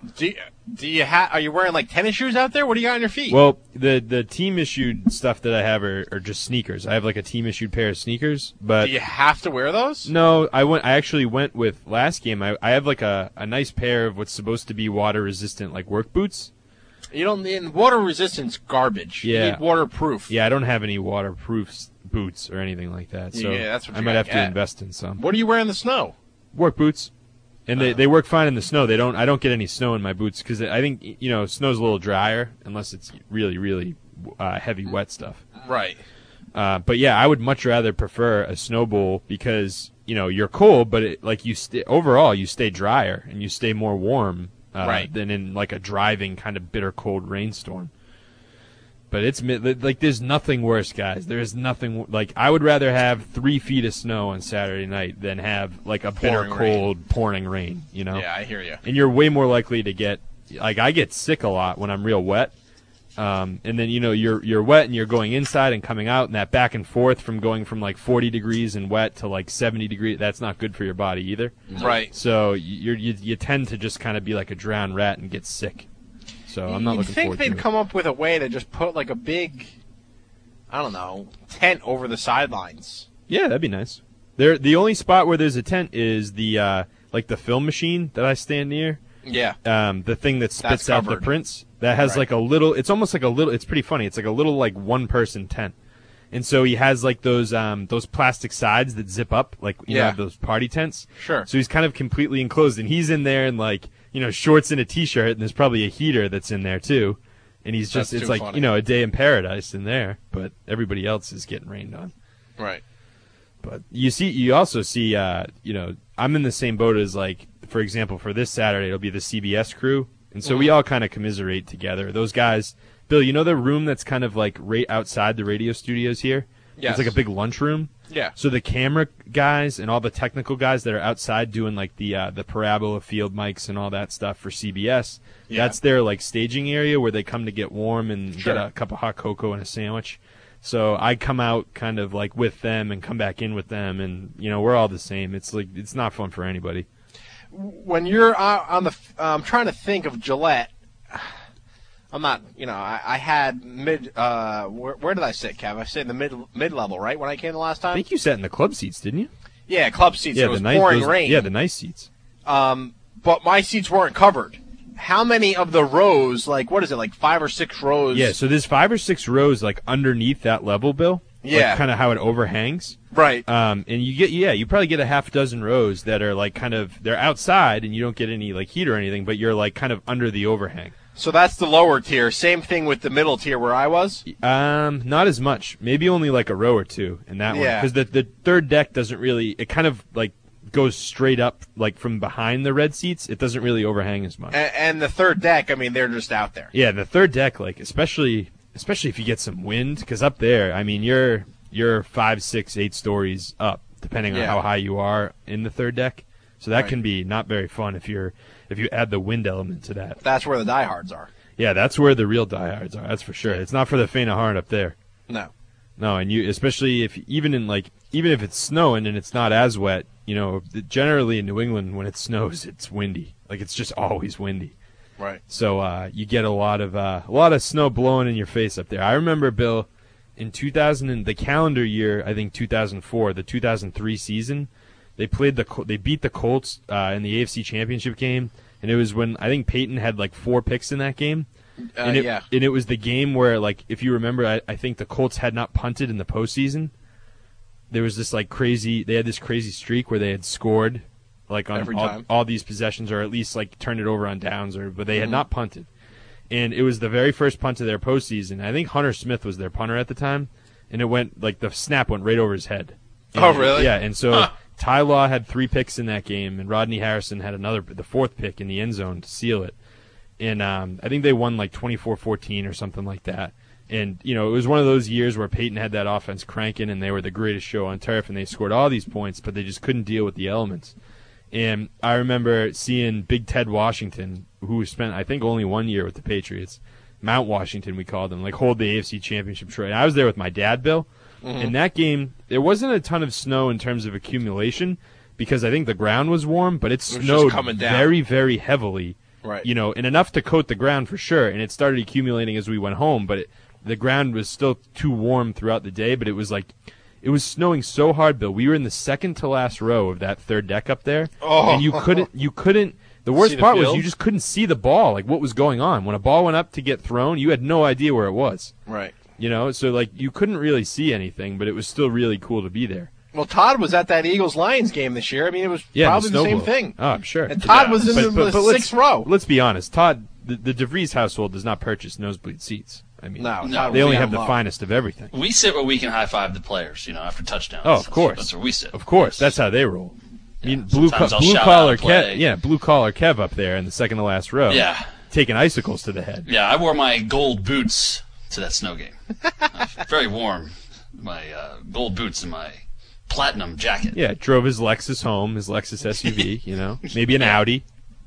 Are you wearing, like, tennis shoes out there? What do you got on your feet? Well, the team-issued stuff that I have are just sneakers. I have, like, a team-issued pair of sneakers. But do you have to wear those? No, I actually went with last game. I have, like, a nice pair of what's supposed to be water-resistant, like, work boots. You don't need water resistance garbage. Yeah. You need waterproof. Yeah, I don't have any waterproof boots or anything like that. So yeah, that's what I might have to invest in some. What do you wear in the snow? Work boots. And they work fine in the snow. I don't get any snow in my boots because I think, you know, snow's a little drier unless it's really, really heavy, wet stuff. Right. But yeah, I would much rather prefer a snow bowl because, you know, you're cold, but overall you stay drier and you stay more warm. Than in like a driving kind of bitter cold rainstorm. But it's like there's nothing worse, guys. There is nothing like I would rather have 3 feet of snow on Saturday night than have like a bitter cold pouring rain. You know? Yeah, I hear you. And you're way more likely to get like I get sick a lot when I'm real wet. And then you know you're wet and you're going inside and coming out, and that back and forth from going from like 40 degrees and wet to like 70 degrees, that's not good for your body either. Right. So you tend to just kind of be like a drowned rat and get sick. So I'm not looking forward to it. You'd think they'd come up with a way to just put like a big, I don't know, tent over the sidelines. Yeah, that'd be nice. The only spot where there's a tent is the like the film machine that I stand near. Yeah. The thing that spits out the prints. That has like a little, it's almost like a little, it's pretty funny. It's like a little like one-person tent. And so he has like those plastic sides that zip up, like, you know, those party tents. Sure. So he's kind of completely enclosed, and he's in there in like, you know, shorts and a t-shirt, and there's probably a heater that's in there too. And he's just, it's like, you know, a day in paradise in there, but everybody else is getting rained on. Right. But you also see, you know, I'm in the same boat as like, for example, for this Saturday, it'll be the CBS crew. And so we all kind of commiserate together. Those guys, Bill, you know the room that's kind of like right outside the radio studios here? Yes. It's like a big lunchroom. Yeah. So the camera guys and all the technical guys that are outside doing like the parabola field mics and all that stuff for CBS, that's their like staging area where they come to get warm and get a cup of hot cocoa and a sandwich. So I come out kind of like with them and come back in with them, and you know we're all the same. It's like it's not fun for anybody. When you're on the, I'm trying to think of Gillette. I'm not, you know, I had mid. Where did I sit, Kev? I sat in the mid level, right? When I came the last time. I think you sat in the club seats, didn't you? Yeah, club seats. Yeah, it was pouring rain. Yeah, the nice seats. But my seats weren't covered. How many of the rows? Like, what is it? Like 5 or 6 rows? Yeah, so there's 5 or 6 rows like underneath that level, Bill. Yeah, like, kind of how it overhangs. Right. And you probably get a half dozen rows that are like kind of they're outside and you don't get any like heat or anything, but you're like kind of under the overhang. So that's the lower tier. Same thing with the middle tier where I was? Not as much. Maybe only like a row or two in that one. Because the third deck doesn't really, it kind of like goes straight up like from behind the red seats. It doesn't really overhang as much. And the third deck, I mean, they're just out there. Yeah, the third deck, like especially if you get some wind, because up there, I mean, you're 5, 6, 8 stories up, depending on how high you are in the third deck. So that can be not very fun if you're if you add the wind element to that. That's where the diehards are. Yeah, that's where the real diehards are. That's for sure. It's not for the faint of heart up there. No. No, and you especially if even if it's snowing and it's not as wet, generally in New England when it snows it's windy. Like it's just always windy. Right. So you get a lot of snow blowing in your face up there. I remember, Bill, in 2000 the calendar year, I think 2004, the 2003 season, they beat the Colts in the AFC Championship game, and it was when I think Peyton had like 4 picks in that game. And it was the game where, like, if you remember, I think the Colts had not punted in the postseason. There was this they had this crazy streak where they had scored like on all these possessions, or at least like turned it over on downs, but they had not punted. And it was the very first punt of their postseason. I think Hunter Smith was their punter at the time, and it went the snap went right over his head. And, really? Yeah, and so Ty Law had 3 picks in that game, and Rodney Harrison had the 4th pick in the end zone to seal it. And I think they won like 24-14 or something like that. And, it was one of those years where Peyton had that offense cranking, and they were the greatest show on turf, and they scored all these points, but they just couldn't deal with the elements. And I remember seeing Big Ted Washington, who spent, I think, only 1 year with the Patriots, Mount Washington we called him, hold the AFC Championship trophy. I was there with my dad, Bill. Mm-hmm. In that game, there wasn't a ton of snow in terms of accumulation because I think the ground was warm, but it snowed very, very heavily. Right. And enough to coat the ground for sure, and it started accumulating as we went home, but the ground was still too warm throughout the day, but it was snowing so hard, Bill. We were in the second to last row of that third deck up there, and you couldn't, the worst part was you just couldn't see the ball, like what was going on. When a ball went up to get thrown, you had no idea where it was. Right. So you couldn't really see anything, but it was still really cool to be there. Well, Todd was at that Eagles-Lions game this year. I mean, it was probably the same thing. Oh, I'm sure. And Todd was in the 6th row. Let's be honest. Todd, the DeVries household does not purchase nosebleed seats. I mean, no, they only have the finest of everything. We sit where we can high-five the players, after touchdowns. Oh, of course. That's where we sit. Of course. That's how they roll. Yeah, blue collar Kev up there in the second to last row. Yeah. Taking icicles to the head. Yeah, I wore my gold boots to that snow game. Very warm. My gold boots and my platinum jacket. Yeah, drove his Lexus home, his Lexus SUV, maybe an Audi,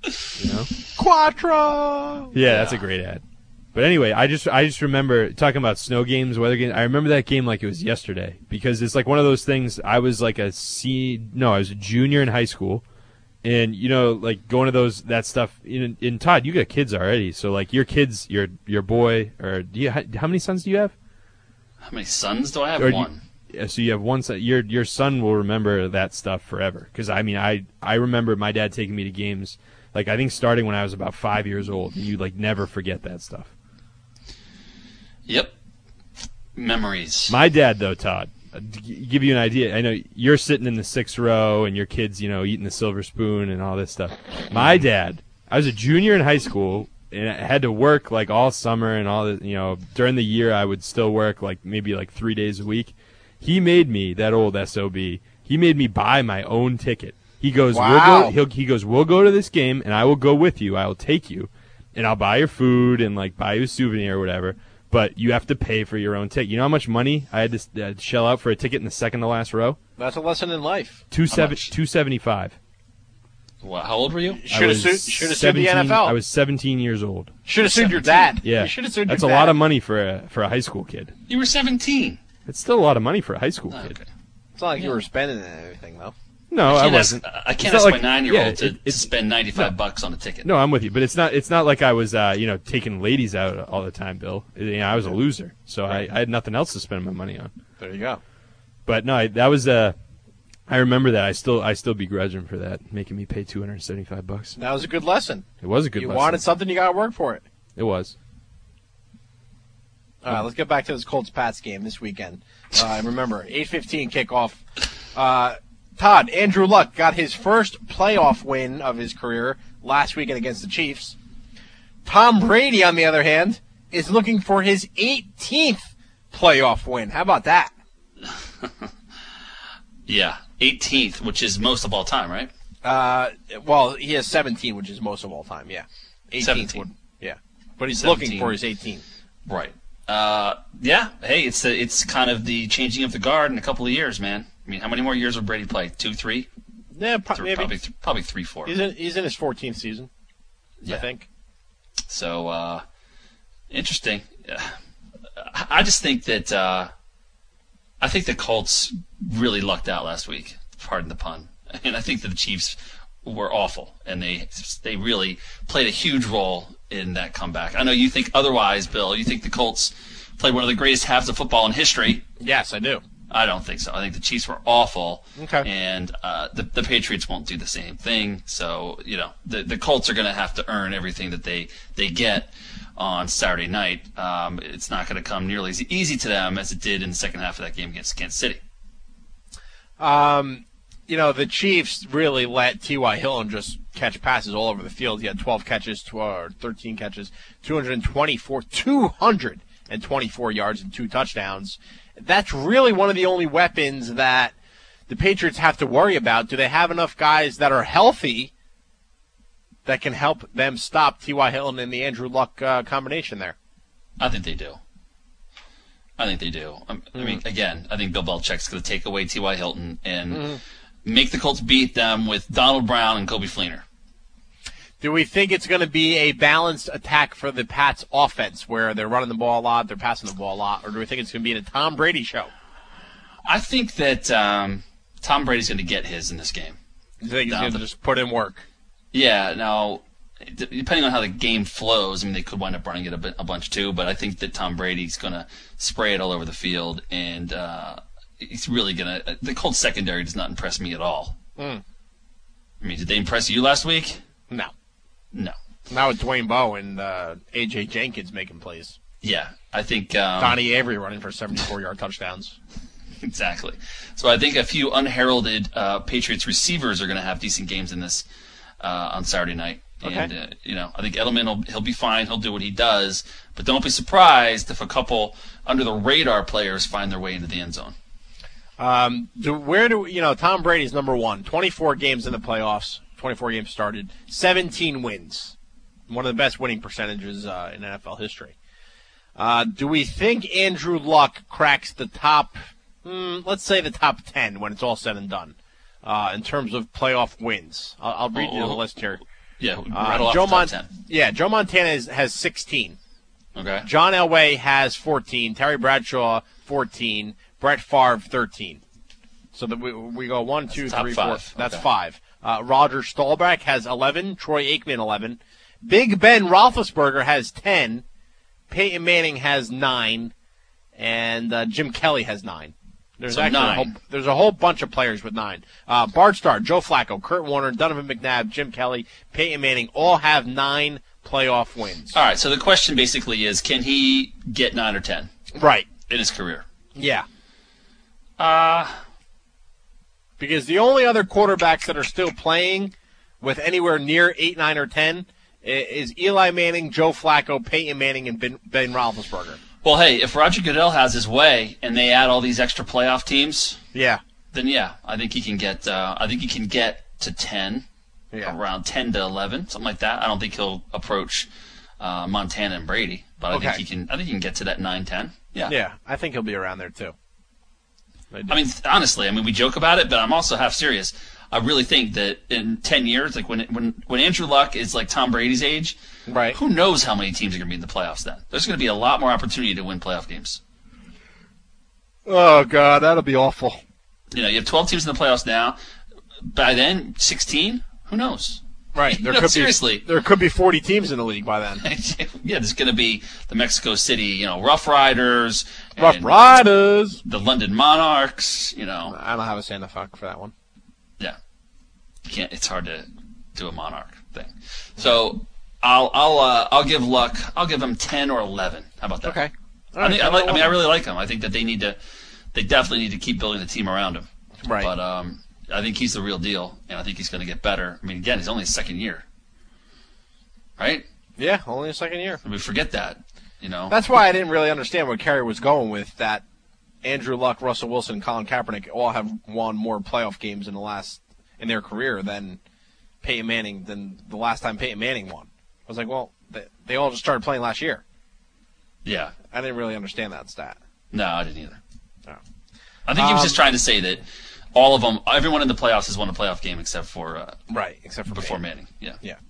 Quattro! Yeah, that's a great ad. But anyway, I just remember talking about snow games, weather games. I remember that game like it was yesterday because it's like one of those things. I was like I was a junior in high school, and like going to that stuff. In Todd, you got kids already, so like your kids, your boy, or how many sons do you have? How many sons do I have? One. So you have one son. Your son will remember that stuff forever. Because I mean, I remember my dad taking me to games. Like I think starting when I was about 5 years old, and you like never forget that stuff. Yep. Memories. My dad, though, Todd, to give you an idea, I know you're sitting in the 6th row and your kid's, eating the silver spoon and all this stuff. My dad, I was a junior in high school, and I had to work like all summer and all the, during the year I would still work like maybe like 3 days a week. He made me, that old SOB, he made me buy my own ticket. He goes, wow. We'll go to this game, and I will go with you. I will take you, and I'll buy your food and like buy you a souvenir or whatever. But you have to pay for your own ticket. You know how much money I had to shell out for a ticket in the second to last row? That's a lesson in life. $275. Well, how old were you? Should have sued the NFL. I was 17 years old. Should have sued your dad. Yeah, you should have sued that's your a dad. lot of money for a high school kid. You were 17. It's still a lot of money for a high school kid. Okay. It's not like you were spending anything though. No, I wasn't. I can't ask my 9-year-old to spend $95 on a ticket. No, I'm with you, but it's not like I was taking ladies out all the time, Bill. I was a loser, so I had nothing else to spend my money on. There you go. But no, that was I remember that. I still begrudge him for that, making me pay $275. That was a good lesson. It was a good lesson. You wanted something, you got to work for it. It was. All right, let's get back to this Colts-Pats game this weekend. Remember, 8:15 kickoff. Todd, Andrew Luck got his first playoff win of his career last weekend against the Chiefs. Tom Brady, on the other hand, is looking for his 18th playoff win. How about that? Yeah, 18th, which is most of all time, right? Well, he has 17, which is most of all time, yeah. 18th 17. Yeah. But he's 17. looking for his 18th. Right. Yeah, hey, it's kind of the changing of the guard in a couple of years, man. I mean, how many more years will Brady play? 2, 3? Yeah, probably 3, 4. He's in his 14th season. I think. So, interesting. I just think that I think the Colts really lucked out last week. Pardon the pun. And I think that the Chiefs were awful, and they really played a huge role in that comeback. I know you think otherwise, Bill. You think the Colts played one of the greatest halves of football in history. Yes, I do. I don't think so. I think the Chiefs were awful, okay, and the Patriots won't do the same thing. So, the Colts are going to have to earn everything that they get on Saturday night. It's not going to come nearly as easy to them as it did in the second half of that game against Kansas City. The Chiefs really let T.Y. Hilton just catch passes all over the field. He had 13 catches, 224 yards and 2 touchdowns. That's really one of the only weapons that the Patriots have to worry about. Do they have enough guys that are healthy that can help them stop T.Y. Hilton and the Andrew Luck combination there? I think they do. I mean, again, I think Bill Belichick's going to take away T.Y. Hilton and make the Colts beat them with Donald Brown and Coby Fleener. Do we think it's going to be a balanced attack for the Pats offense where they're running the ball a lot, they're passing the ball a lot, or do we think it's going to be a Tom Brady show? I think that Tom Brady's going to get his in this game. You think he's going to just put in work? Yeah. Now, depending on how the game flows, I mean, they could wind up running it a bunch too, but I think that Tom Brady's going to spray it all over the field, and he's really going to – the Colts secondary does not impress me at all. I mean, did they impress you last week? No. Now with Dwayne Bowe and A.J. Jenkins making plays. Yeah, I think Donnie Avery running for 74-yard touchdowns. Exactly. So I think a few unheralded Patriots receivers are going to have decent games in this on Saturday night. Okay. And, I think Edelman, he'll be fine. He'll do what he does. But don't be surprised if a couple under-the-radar players find their way into the end zone. Tom Brady's number one. 24 games in the playoffs. 24 games started. 17 wins. One of the best winning percentages in NFL history. Do we think Andrew Luck cracks the top, let's say the top 10 when it's all said and done, in terms of playoff wins? I'll read you the list here. Yeah, rattle off the top 10. Yeah, Joe Montana has 16. Okay. John Elway has 14. Terry Bradshaw, 14. Brett Favre, 13. So that we go 1, 2, 3, 4. That's 5. Roger Staubach has 11. Troy Aikman, 11. Big Ben Roethlisberger has 10. Peyton Manning has 9. And Jim Kelly has 9. There's there's a whole bunch of players with 9. Bart Starr, Joe Flacco, Kurt Warner, Donovan McNabb, Jim Kelly, Peyton Manning all have 9 playoff wins. All right, so the question basically is, can he get 9 or 10? Right. In his career? Yeah. Because the only other quarterbacks that are still playing with anywhere near 8, 9, or 10 is Eli Manning, Joe Flacco, Peyton Manning, and Ben Roethlisberger. Well, hey, if Roger Goodell has his way and they add all these extra playoff teams, then I think he can get. I think he can get to 10, around 10 to 11, something like that. I don't think he'll approach Montana and Brady, but I think he can. I think he can get to that 9, 10. Yeah, I think he'll be around there too. I mean, honestly, we joke about it, but I'm also half serious. I really think that in 10 years, like when Andrew Luck is like Tom Brady's age, right? Who knows how many teams are going to be in the playoffs then? There's going to be a lot more opportunity to win playoff games. Oh, God, that'll be awful. You have 12 teams in the playoffs now. By then, 16? Who knows? Right. There could be 40 teams in the league by then. Yeah, there's going to be the Mexico City, Rough Riders. The London Monarchs, I don't have a Santa fuck for that one. Yeah. It's hard to do a Monarch thing. So I'll give Luck. I'll give him 10 or 11. How about that? Okay. I really like him. I think that they definitely need to keep building the team around him. Right. But I think he's the real deal, and I think he's going to get better. I mean, again, he's only his second year, right? Yeah, only his second year. We forget that, That's why I didn't really understand what Kerry was going with. That Andrew Luck, Russell Wilson, and Colin Kaepernick all have won more playoff games in their career than Peyton Manning than the last time Peyton Manning won. I was like, well, they all just started playing last year. Yeah. I didn't really understand that stat. No, I didn't either. No. I think he was just trying to say that all of them, everyone in the playoffs has won a playoff game except for except for before Manning. Yeah.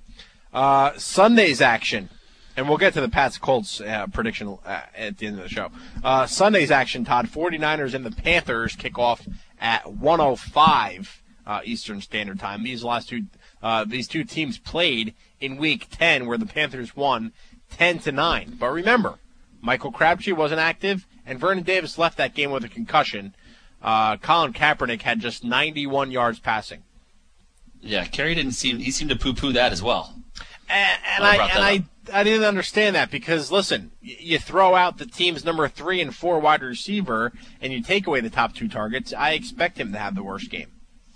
Sunday's action, and we'll get to the Pats-Colts prediction at the end of the show. Sunday's action, Todd, 49ers and the Panthers kick off at 1:05 Eastern Standard Time. These two teams played in Week 10, where the Panthers won 10-9. But remember, Michael Crabtree wasn't active, and Vernon Davis left that game with a concussion. Colin Kaepernick had just 91 yards passing. Yeah, Kerry seemed to poo-poo that as well. And I didn't understand that because, listen, you throw out the team's number 3 and 4 wide receiver and you take away the top 2 targets, I expect him to have the worst game.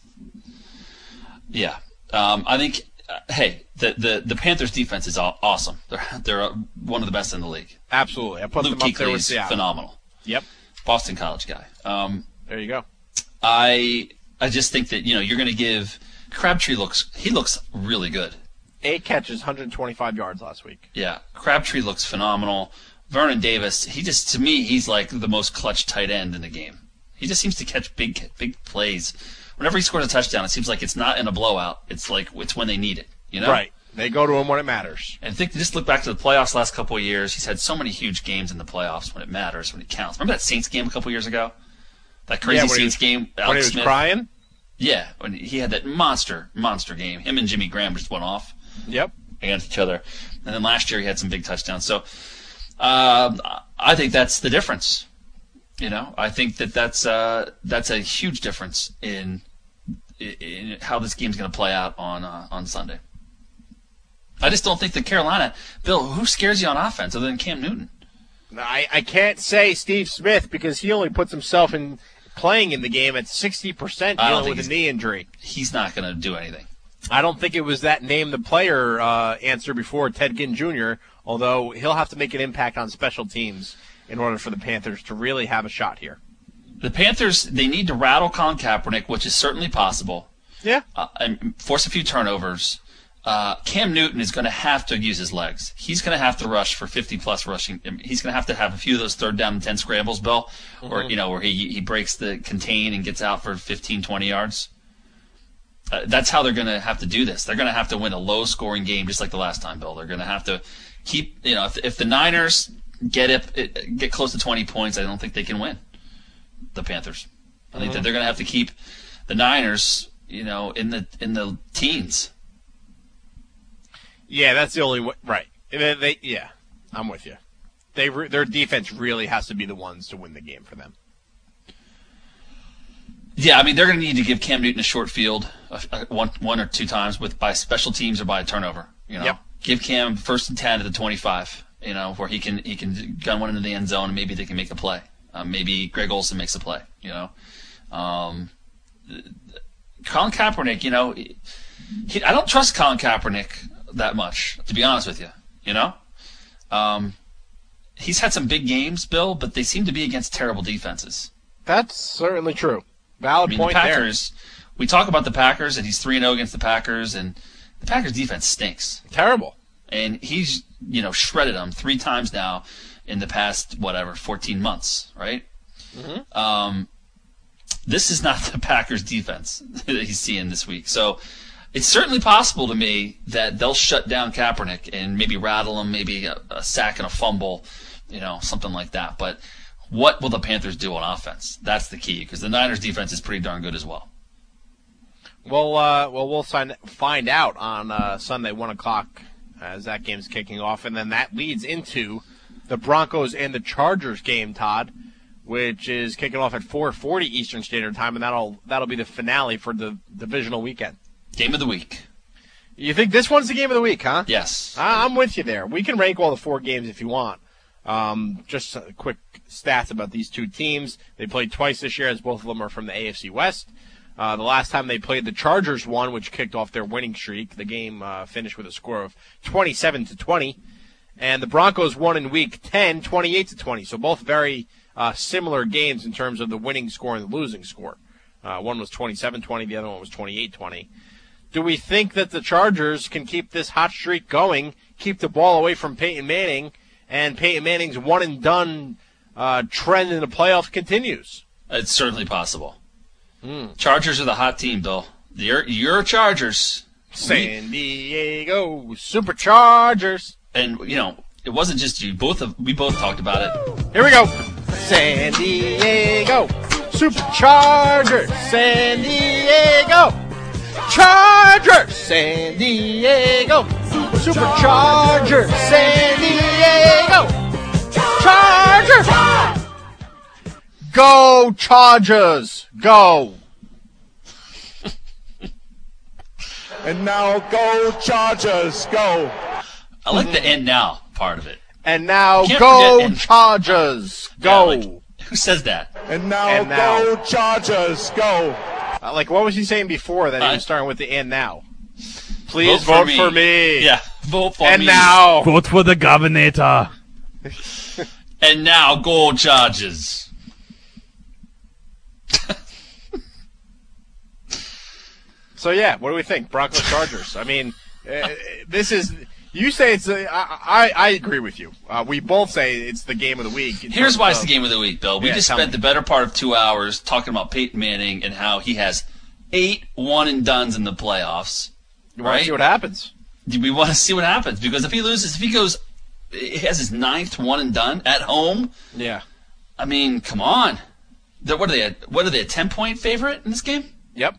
Yeah. I think, the Panthers' defense is awesome. They're one of the best in the league. Absolutely. I put Luke them up there Kuechly with is Seattle. phenomenal. Yep. Boston College guy. There you go. I just think that, you're going to give Crabtree looks really good. 8 catches, 125 yards last week. Yeah, Crabtree looks phenomenal. Vernon Davis, to me, he's like the most clutch tight end in the game. He just seems to catch big plays. Whenever he scores a touchdown, it seems like it's not in a blowout. It's like it's when they need it, Right. They go to him when it matters. And just look back to the playoffs last couple of years. He's had so many huge games in the playoffs when it matters, when it counts. Remember that Saints game a couple of years ago? That crazy Saints game? When he was crying? Yeah, when he had that monster game. Him and Jimmy Graham just went off. Yep. Against each other. And then last year he had some big touchdowns. So I think that's the difference. I think that's a huge difference in how this game's going to play out on Sunday. I just don't think that Carolina, Bill, who scares you on offense other than Cam Newton? I can't say Steve Smith because he only puts himself in playing in the game at 60% dealing with a knee injury. He's not going to do anything. I don't think it was that name the player answer before, Ted Ginn Jr., although he'll have to make an impact on special teams in order for the Panthers to really have a shot here. The Panthers, they need to rattle Colin Kaepernick, which is certainly possible. Yeah. And force a few turnovers. Cam Newton is going to have to use his legs. He's going to have to rush for 50-plus rushing. He's going to have a few of those 3rd down and 10 scrambles, Bill, or where he breaks the contain and gets out for 15, 20 yards. That's how they're going to have to do this. They're going to have to win a low-scoring game just like the last time, Bill. They're going to have to keep, if the Niners get close to 20 points, I don't think they can win the Panthers. I think that they're going to have to keep the Niners, in the teens. Yeah, that's the only way. Right. Yeah, I'm with you. Their defense really has to be the ones to win the game for them. Yeah, I mean, they're going to need to give Cam Newton a short field one or two times by special teams or by a turnover. Yep. Give Cam 1st and 10 at the 25. Where he can gun one into the end zone and maybe they can make a play. Maybe Greg Olsen makes a play. Colin Kaepernick. I don't trust Colin Kaepernick that much, to be honest with you. He's had some big games, Bill, but they seem to be against terrible defenses. That's certainly true. Valid point the Packers, there. We talk about the Packers, and he's 3-0 against the Packers, and the Packers' defense stinks. Terrible. And he's, shredded them 3 times now in the past, 14 months, right? Mm-hmm. This is not the Packers' defense that he's seeing this week. So it's certainly possible to me that they'll shut down Kaepernick and maybe rattle him, maybe a sack and a fumble, something like that. But what will the Panthers do on offense? That's the key, because the Niners' defense is pretty darn good as well. Well, we'll find out on Sunday, 1 o'clock, as that game's kicking off. And then that leads into the Broncos and the Chargers game, Todd, which is kicking off at 4:40 Eastern Standard Time, and that'll be the finale for the divisional weekend. Game of the week. You think this one's the game of the week, huh? Yes. I'm with you there. We can rank all the 4 games if you want. Just quick stats about these two teams. They played twice this year, as both of them are from the AFC West. The last time they played, the Chargers won, which kicked off their winning streak. The game finished with a score of 27-20. And the Broncos won in Week 10, 28-20. So both very similar games in terms of the winning score and the losing score. One was 27-20, the other one was 28-20. Do we think that the Chargers can keep this hot streak going, keep the ball away from Peyton Manning, and Peyton Manning's one-and-done trend in the playoffs continues? It's certainly possible. Chargers are the hot team, Bill. Your Chargers. San Diego Superchargers. And, it wasn't just you. We both talked about it. Here we go. San Diego Superchargers. San Diego Chargers. San Diego Superchargers. San Diego Chargers. Go Chargers. Go. And now go Chargers, go. I like the "and now" part of it. And now go Chargers, go. Yeah, who says that? And now go Chargers, go. What was he saying before that he was starting with the "and now"? Please vote for me. Yeah, vote for and me. And now. Vote for the governor. And now go Chargers. So, yeah, what do we think? Broncos Chargers. I mean, this is... You say it's... I agree with you. We both say it's the game of the week. Here's why it's the game of the week, Bill. We just spent the better part of 2 hours talking about Peyton Manning and how he has 8 one-and-dones in the playoffs. You want to see what happens? We want to see what happens. Because if he loses, he has his 9th one-and-done at home. Yeah. I mean, come on. What are they, a 10-point favorite in this game? Yep.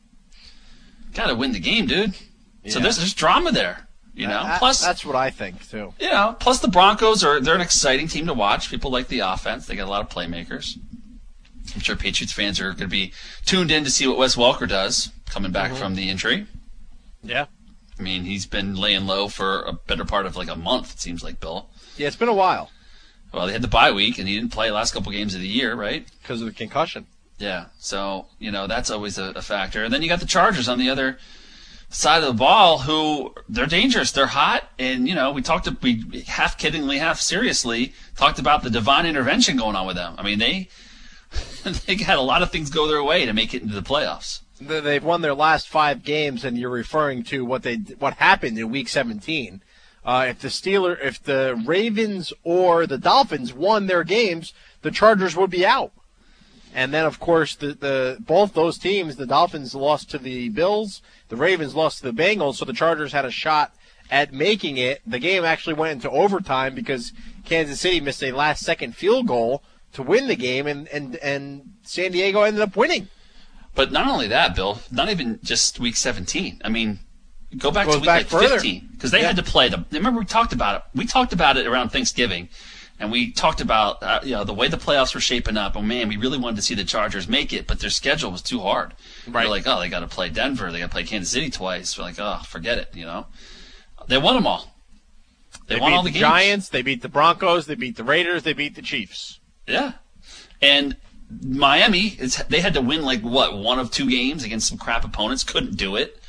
Got to win the game, dude. Yeah. So there's drama there, Plus, that's what I think too. Plus the Broncos they're an exciting team to watch. People like the offense. They got a lot of playmakers. I'm sure Patriots fans are going to be tuned in to see what Wes Welker does coming back from the injury. Yeah. I mean, he's been laying low for a better part of like a month. It seems like, Bill. Yeah, it's been a while. Well, they had the bye week, and he didn't play the last couple games of the year, right? Because of the concussion. Yeah, so, that's always a factor. And then you got the Chargers on the other side of the ball who, they're dangerous. They're hot. And, we half kiddingly, half seriously talked about the divine intervention going on with them. I mean, they had a lot of things go their way to make it into the playoffs. They've won their last 5 games, and you're referring to what happened in Week 17. If the Ravens or the Dolphins won their games, the Chargers would be out. And then, of course, both those teams, the Dolphins lost to the Bills, the Ravens lost to the Bengals, so the Chargers had a shot at making it. The game actually went into overtime because Kansas City missed a last-second field goal to win the game, and San Diego ended up winning. But not only that, Bill, not even just Week 17. I mean, go back to Week 15 because they had to play them. Remember, we talked about it. We talked about it around Thanksgiving. And we talked about the way the playoffs were shaping up. Oh, man, we really wanted to see the Chargers make it, but their schedule was too hard. Right. We're like, they got to play Denver. They got to play Kansas City twice. We're like, forget it, They won them all. They won all the games. They beat the Giants. They beat the Broncos. They beat the Raiders. They beat the Chiefs. Yeah. And Miami, they had to win, 1 of 2 games against some crap opponents. Couldn't do it.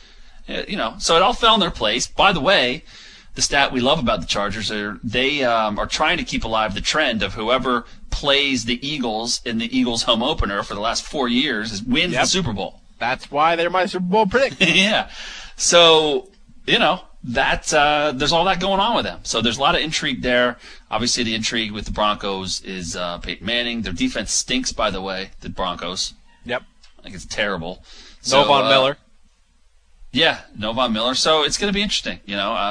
So it all fell in their place. By the way, the stat we love about the Chargers they are trying to keep alive the trend of whoever plays the Eagles in the Eagles home opener for the last 4 years wins the Super Bowl. That's why they're my Super Bowl predict. Yeah. So, that there's all that going on with them. So there's a lot of intrigue there. Obviously, the intrigue with the Broncos is Peyton Manning. Their defense stinks, by the way, the Broncos. Yep. I think it's terrible. No Von Miller. Yeah, no Von Miller. So it's going to be interesting.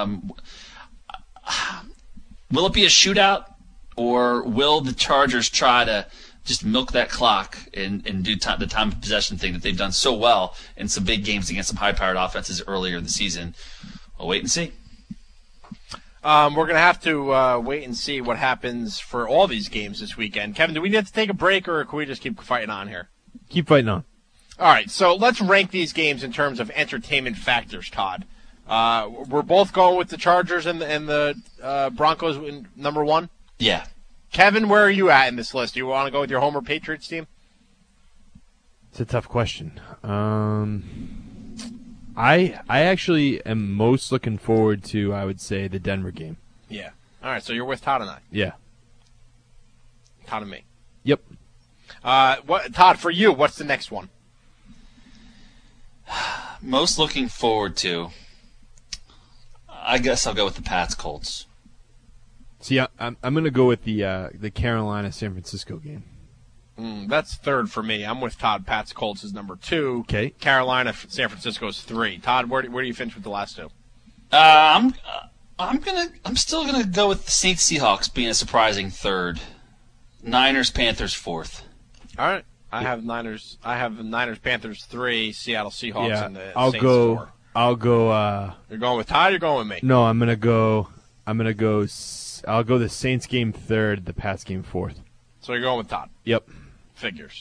Will it be a shootout, or will the Chargers try to just milk that clock and do the time of possession thing that they've done so well in some big games against some high-powered offenses earlier in the season? We'll wait and see. We're going to have to wait and see what happens for all these games this weekend. Kevin, do we need to take a break, or can we just keep fighting on here? Keep fighting on. All right, so let's rank these games in terms of entertainment factors, Todd. We're both going with the Chargers and the Broncos in number 1? Yeah. Kevin, where are you at in this list? Do you want to go with your Homer Patriots team? It's a tough question. I actually am most looking forward to, I would say, the Denver game. Yeah. All right, so you're with Todd and I. Yeah. Todd and me. Yep. Todd, for you, what's the next one? Most looking forward to, I guess I'll go with the Pats Colts. See, I'm going to go with the Carolina San Francisco game. That's third for me. I'm with Todd. Pats Colts is number 2. Okay. Carolina, San Francisco is 3. Todd, where do you finish with the last 2? I'm still gonna go with the Saints Seahawks being a surprising third. Niners Panthers fourth. All right. I have the Niners Panthers 3, Seattle Seahawks, and the I'll Saints go. 4. I'll go. You're going with Todd. You're going with me. No, I'm gonna go. I'll go the Saints game third, the Pats game fourth. So you're going with Todd. Yep. Figures.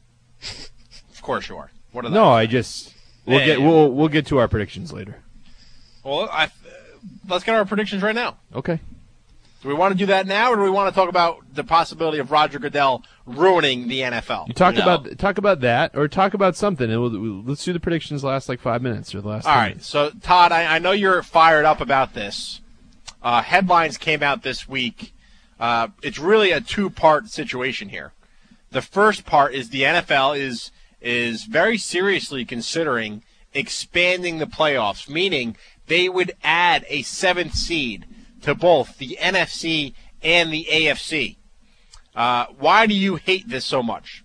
Of course you are. What are No, those? we'll get to our predictions later. Well, let's get our predictions right now. Okay. Do we want to do that now, or do we want to talk about the possibility of Roger Goodell ruining the NFL? You talk about that, or talk about something, and let's do the predictions last like 5 minutes or the last. All 10 right. minutes. So Todd, I know you're fired up about this. Headlines came out this week. It's really a two-part situation here. The first part is the NFL is very seriously considering expanding the playoffs, meaning they would add a 7th seed to both the NFC and the AFC. Why do you hate this so much?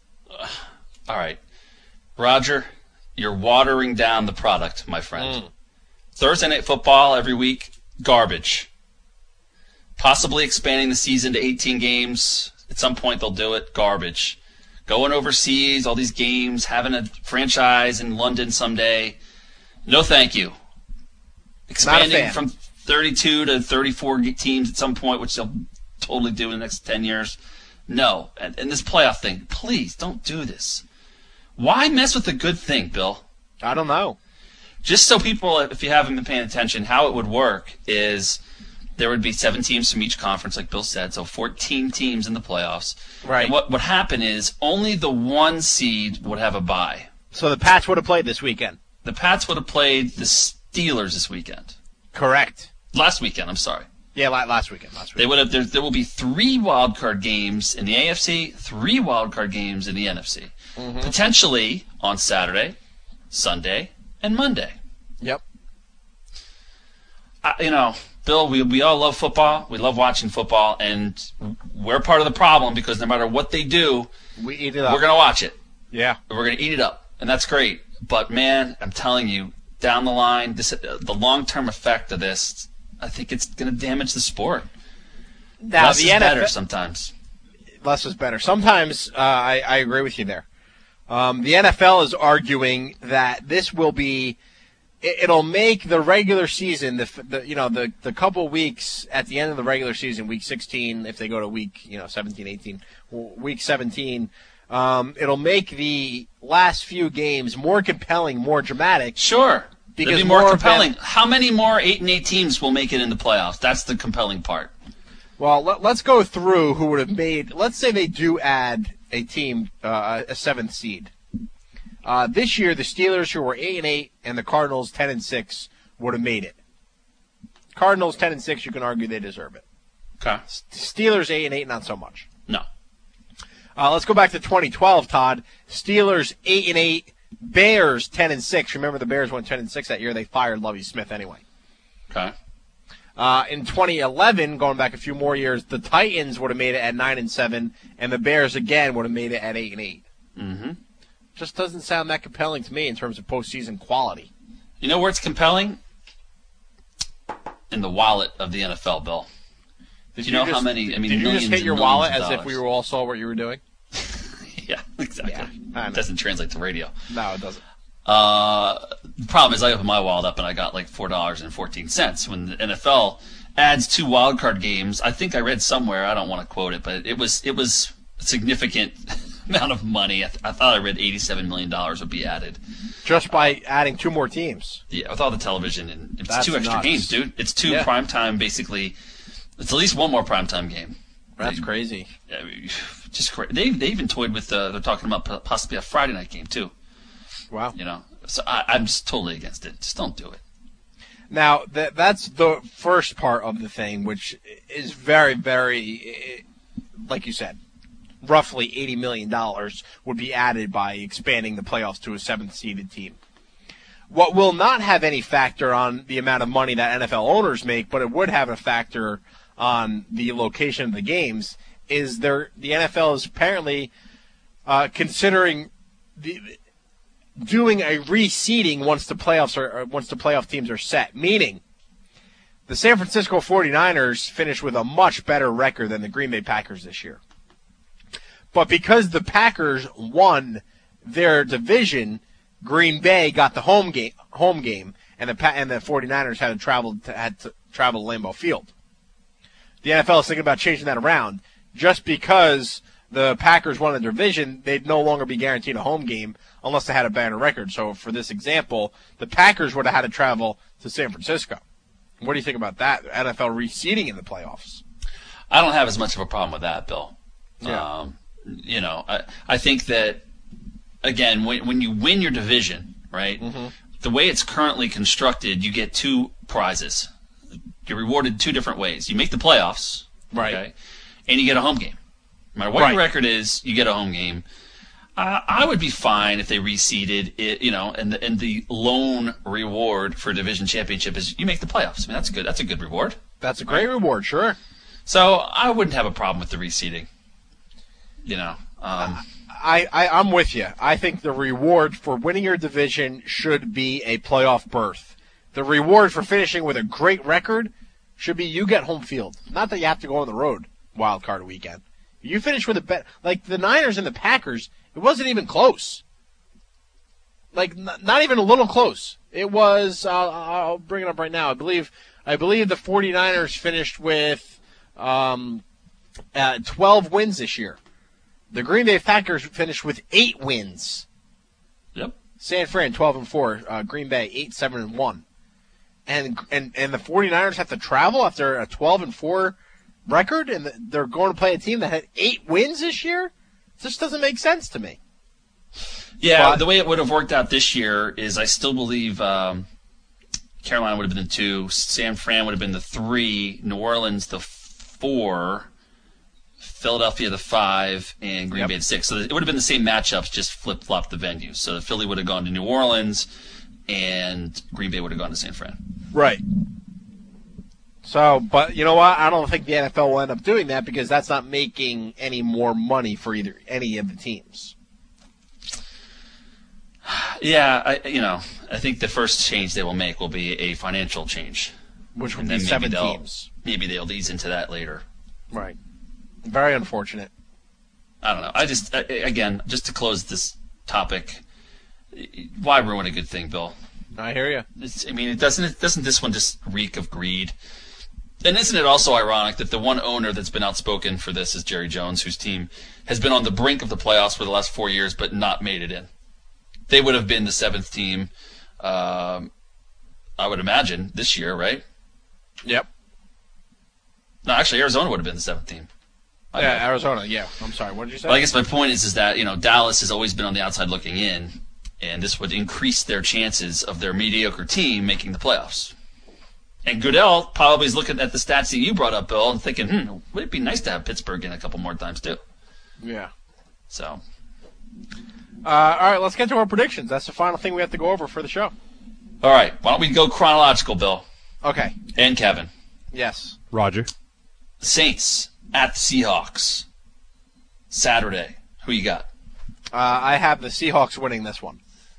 All right. Roger, you're watering down the product, my friend. Thursday Night Football every week, garbage. Possibly expanding the season to 18 games. At some point they'll do it. Garbage. Going overseas, all these games, having a franchise in London someday. No thank you. Expanding from 32 to 34 teams at some point, which they'll totally do in the next 10 years. No. And this playoff thing, please don't do this. Why mess with a good thing, Bill? I don't know. Just so people, if you haven't been paying attention, how it would work is there would be 7 teams from each conference, like Bill said, so 14 teams in the playoffs. Right. And what would happen is only the 1 seed would have a bye. So the Pats would have played this weekend. The Pats would have played the Steelers this weekend. Correct. Last weekend, I'm sorry. Yeah, last weekend. They would have. There will be 3 wild card games in the AFC, 3 wild card games in the NFC, potentially on Saturday, Sunday, and Monday. Yep. Bill, we all love football. We love watching football, and we're part of the problem because no matter what they do, we eat it up. We're going to watch it. Yeah. We're going to eat it up, and that's great. But, man, I'm telling you, down the line, the long-term effect of this, I think it's going to damage the sport. Now, Less is better sometimes. Less is better. Sometimes I agree with you there. The NFL is arguing that this will be it'll make the regular season the couple weeks at the end of the regular season, week 16, if they go to week 17, 18, week 17, it'll make the last few games more compelling, more dramatic. Sure. Because it'll be more compelling. How many more 8-8 teams will make it in the playoffs? That's the compelling part. Well, let's go through who would have made. Let's say they do add a team, a 7th seed. This year, the Steelers, who were 8-8, and the Cardinals 10-6, would have made it. Cardinals 10-6, you can argue they deserve it. Okay. Steelers 8-8, not so much. No. Let's go back to 2012, Todd. Steelers 8-8, Bears 10-6. Remember, the Bears went 10-6 that year. They fired Lovie Smith anyway. Okay. In 2011, going back a few more years, the Titans would have made it at 9-7, and the Bears again would have made it at 8-8. Mm-hmm. Just doesn't sound that compelling to me in terms of postseason quality. You know where it's compelling? In the wallet of the NFL, Bill. Did you know how many? I mean, did you just hit your wallet as if we all saw what you were doing? Yeah, exactly. Yeah, it doesn't translate to radio. No, it doesn't. The problem is I opened my wallet up and I got like $4.14 when the NFL adds 2 wild card games. I think I read somewhere, I don't want to quote it, but it was a significant amount of money. I thought I read $87 million would be added. Just by adding 2 more teams. Yeah, with all the television and it's That's 2 extra nuts. games, dude. It's 2 primetime, basically. It's at least 1 more primetime game. That's crazy. Just crazy. They even toyed with they're talking about possibly a Friday night game too. Wow. So I'm just totally against it. Just don't do it. Now that's the first part of the thing, which is very, very, like you said, roughly $80 million would be added by expanding the playoffs to a 7th seeded team. What will not have any factor on the amount of money that NFL owners make, but it would have a factor on the location of the games, is the NFL is apparently considering doing a reseeding once the playoff teams are set. Meaning, the San Francisco 49ers finished with a much better record than the Green Bay Packers this year. But because the Packers won their division, Green Bay got the home game, and the 49ers had to travel to Lambeau Field. The NFL is thinking about changing that around. Just because the Packers won the division, they'd no longer be guaranteed a home game unless they had a better record. So for this example, the Packers would have had to travel to San Francisco. What do you think about that? NFL reseeding in the playoffs. I don't have as much of a problem with that, Bill. Yeah. I think that, again, when you win your division, right, the way it's currently constructed, you get two prizes. You're rewarded two different ways. You make the playoffs, right, okay, and you get a home game. No matter what your record is, you get a home game. I would be fine if they reseeded it, and the lone reward for a division championship is you make the playoffs. I mean, that's good. That's a good reward. That's a great reward, sure. So I wouldn't have a problem with the reseeding. I'm with you. I think the reward for winning your division should be a playoff berth. The reward for finishing with a great record should be you get home field. Not that you have to go on the road wild card weekend. You finish with a bet like the Niners and the Packers. It wasn't even close. Like not even a little close. It was. I'll bring it up right now. I believe the 49ers finished with 12 wins this year. The Green Bay Packers finished with 8 wins. Yep. San Fran 12-4. Green Bay 8-7-1. And the 49ers have to travel after a 12-4 record, and they're going to play a team that had 8 wins this year. This doesn't make sense to me. Yeah, but the way it would have worked out this year is I still believe Carolina would have been the 2, San Fran would have been the 3, New Orleans the 4, Philadelphia the 5, and Green Bay the 6. So it would have been the same matchups, just flip-flopped the venue. So Philly would have gone to New Orleans, and Green Bay would have gone to San Fran. Right. So, but you know what? I don't think the NFL will end up doing that because that's not making any more money for any of the teams. Yeah, I think the first change they will make will be a financial change, which would be 7 teams. Maybe they'll ease into that later. Right. Very unfortunate. I don't know. Again, just to close this topic, why ruin a good thing, Bill? I hear you. Doesn't this one just reek of greed? And isn't it also ironic that the one owner that's been outspoken for this is Jerry Jones, whose team has been on the brink of the playoffs for the last 4 years but not made it in? They would have been the 7th team, I would imagine, this year, right? Yep. No, actually, Arizona would have been the 7th team. Yeah, Arizona, yeah. I'm sorry, what did you say? Well, I guess my point is that, Dallas has always been on the outside looking in, and this would increase their chances of their mediocre team making the playoffs. And Goodell probably is looking at the stats that you brought up, Bill, and thinking, would it be nice to have Pittsburgh in a couple more times, too? Yeah. So. All right, let's get to our predictions. That's the final thing we have to go over for the show. All right, why don't we go chronological, Bill? Okay. And Kevin. Yes. Roger. Saints at the Seahawks. Saturday. Who you got? I have the Seahawks winning this one.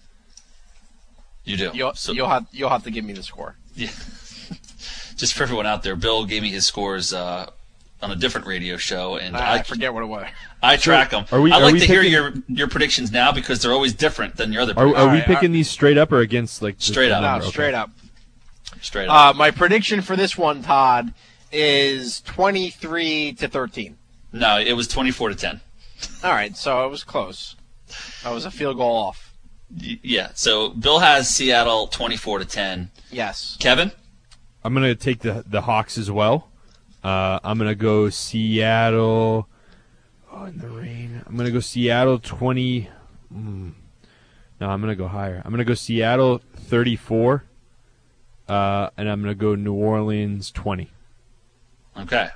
You do? You'll have to give me the score. Yeah. Just for everyone out there, Bill gave me his scores on a different radio show, and I forget what it was. I track them. I'd like to hear your predictions now because they're always different than your other predictions. Are we picking these straight up or against straight up? No, okay. Straight up. Straight up. My prediction for this one, Todd, is 23-13. No, it was 24-10. All right, so it was close. I was a field goal off. Yeah, so Bill has Seattle 24-10. Yes. Kevin? I'm going to take the Hawks as well. I'm going to go Seattle. Oh, in the rain. I'm going to go Seattle 20. No, I'm going to go higher. I'm going to go Seattle 34. And I'm going to go New Orleans 20. Okay.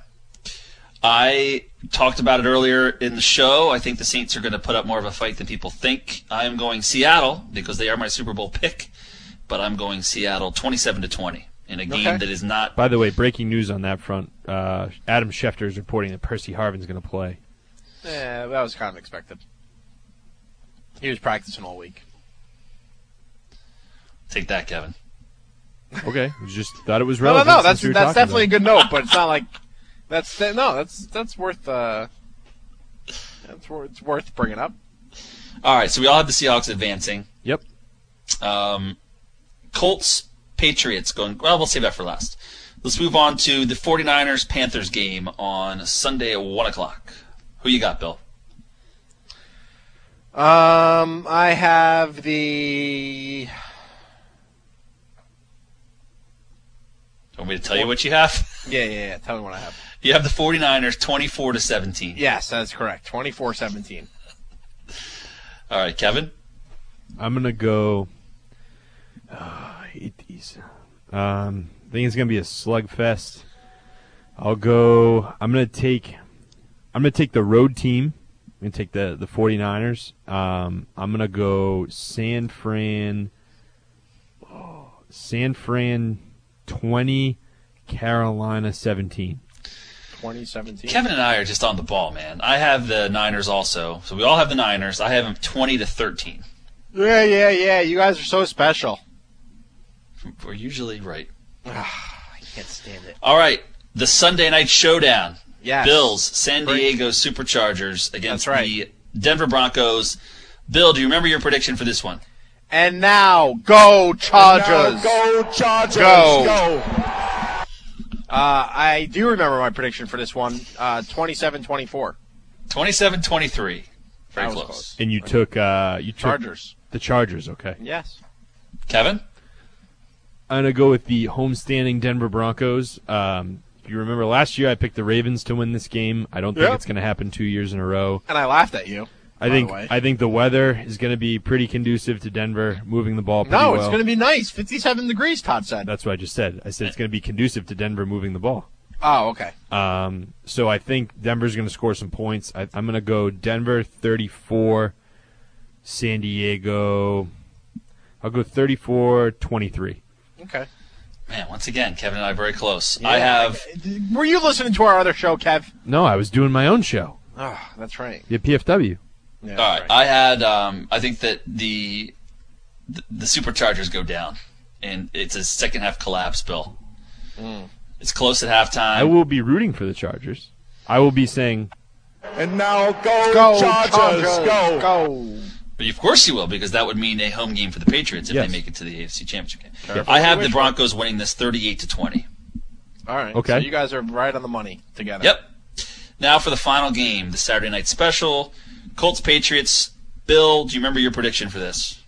I talked about it earlier in the show. I think the Saints are going to put up more of a fight than people think. I am going Seattle because they are my Super Bowl pick, but I'm going Seattle 27-20 in a game that is not. By the way, breaking news on that front: Adam Schefter is reporting that Percy Harvin's going to play. Yeah, that was kind of expected. He was practicing all week. Take that, Kevin. Okay, just thought it was No, relevant. that's since we were that's talking definitely a about good note, but it's not like that's worth it's worth bringing up. All right, so we all have the Seahawks advancing. Yep. Colts, Patriots going. Well, we'll save that for last. Let's move on to the 49ers-Panthers game on Sunday at 1 o'clock. Who you got, Bill? I have the. Want me to tell you what you have? Yeah. Tell me what I have. You have the 49ers 24-17. Yes, that's correct. 24-17. All right, Kevin? I'm going to go. I hate these. I think it's going to be a slugfest. I'm going to take the road team. I'm going to take the 49ers. I'm going to go San Fran 20, Carolina 17. 2017. Kevin and I are just on the ball, man. I have the Niners also. So we all have the Niners. I have them 20-13. Yeah. You guys are so special. We're usually right. I can't stand it. All right, the Sunday night showdown. Yes. Bills, San Diego Superchargers against That's right. the Denver Broncos. Bill, do you remember your prediction for this one? And now, go Chargers! Go Chargers! Go! I do remember my prediction for this one. 27-24. 27-23. Very close. And you took Chargers. The Chargers, okay. Yes. Kevin? I'm going to go with the homestanding Denver Broncos. If you remember last year, I picked the Ravens to win this game. I don't think it's going to happen 2 years in a row. And I laughed at you. I think the weather is going to be pretty conducive to Denver moving the ball pretty well. No, it's going to be nice. 57 degrees, Todd said. That's what I just said. I said it's going to be conducive to Denver moving the ball. Oh, okay. So I think Denver's going to score some points. I'm going to go Denver 34, San Diego. I'll go 34-23. Okay. Man, once again, Kevin and I are very close. Yeah, Were you listening to our other show, Kev? No, I was doing my own show. Oh, that's right. The PFW. Yeah, all right. I had. I think that the Superchargers go down, and it's a second half collapse. Bill. It's close at halftime. I will be rooting for the Chargers. I will be saying. And now go Chargers! Go! But of course you will, because that would mean a home game for the Patriots if they make it to the AFC Championship game. Careful. I have the Broncos winning this 38-20. All right. Okay. So you guys are right on the money together. Yep. Now for the final game, the Saturday night special, Colts Patriots. Bill, do you remember your prediction for this?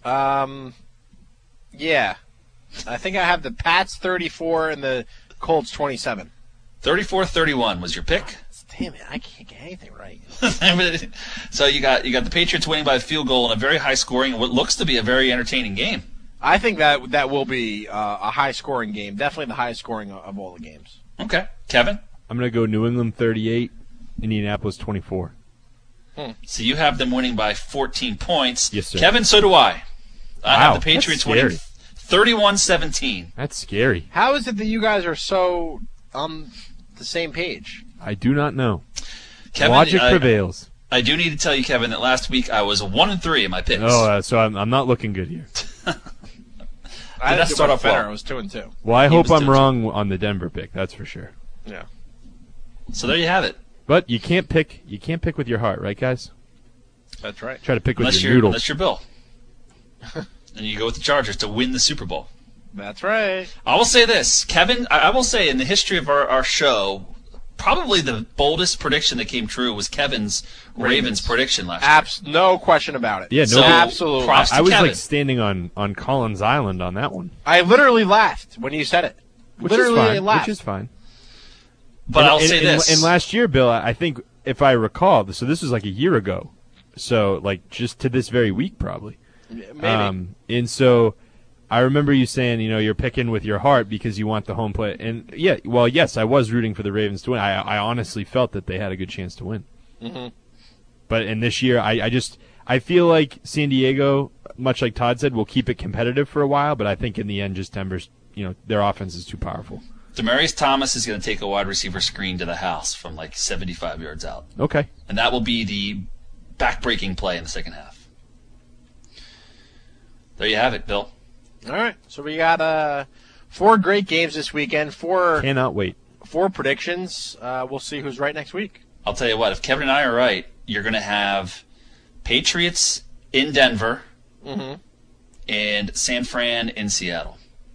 Yeah. I think I have the Pats 34 and the Colts 27. 34-31 was your pick. Damn it, I can't get anything right. So you got the Patriots winning by a field goal in a very high scoring, what looks to be a very entertaining game. I think that will be a high scoring game. Definitely the highest scoring of all the games. Okay. Kevin? I'm going to go New England 38, Indianapolis 24. So you have them winning by 14 points. Yes, sir. Kevin, so do I. I Wow, have the Patriots that's winning 31-17. That's scary. How is it that you guys are so on the same page? I do not know. Kevin, Logic prevails. I do need to tell you, Kevin, that last week I was 1-3 in my picks. Oh, so I'm not looking good here. I didn't start off better. well. I was 2-2. Well, I hope was I'm 2-2. wrong on the Denver pick. That's for sure. Yeah. So there you have it. But you can't pick with your heart, right, guys? That's right. Try to pick with Unless your noodles. Unless you're Bill. And you go with the Chargers to win the Super Bowl. That's right. I will say this, Kevin, I will say in the history of our show, probably the boldest prediction that came true was Kevin's Ravens prediction last year. No question about it. Yeah, So, absolutely. props to I was Kevin. like standing on Collins Island on that one. I literally laughed when you said it. Which literally is fine. laughed. Which is fine. But I'll say this. And last year, Bill, I think if I recall, so this was like a year ago. So like just to this very week probably. Maybe. And so I remember you saying, you're picking with your heart because you want the home play. And yeah, well, yes, I was rooting for the Ravens to win. I honestly felt that they had a good chance to win. Mm-hmm. But in this year, I feel like San Diego, much like Todd said, will keep it competitive for a while. But I think in the end, just Denver's, their offense is too powerful. Demaryius Thomas is going to take a wide receiver screen to the house from like 75 yards out. Okay. And that will be the back-breaking play in the second half. There you have it, Bill. All right. So we got 4 great games this weekend. Cannot wait. 4 predictions. We'll see who's right next week. I'll tell you what. If Kevin and I are right, you're going to have Patriots in Denver and San Fran in Seattle.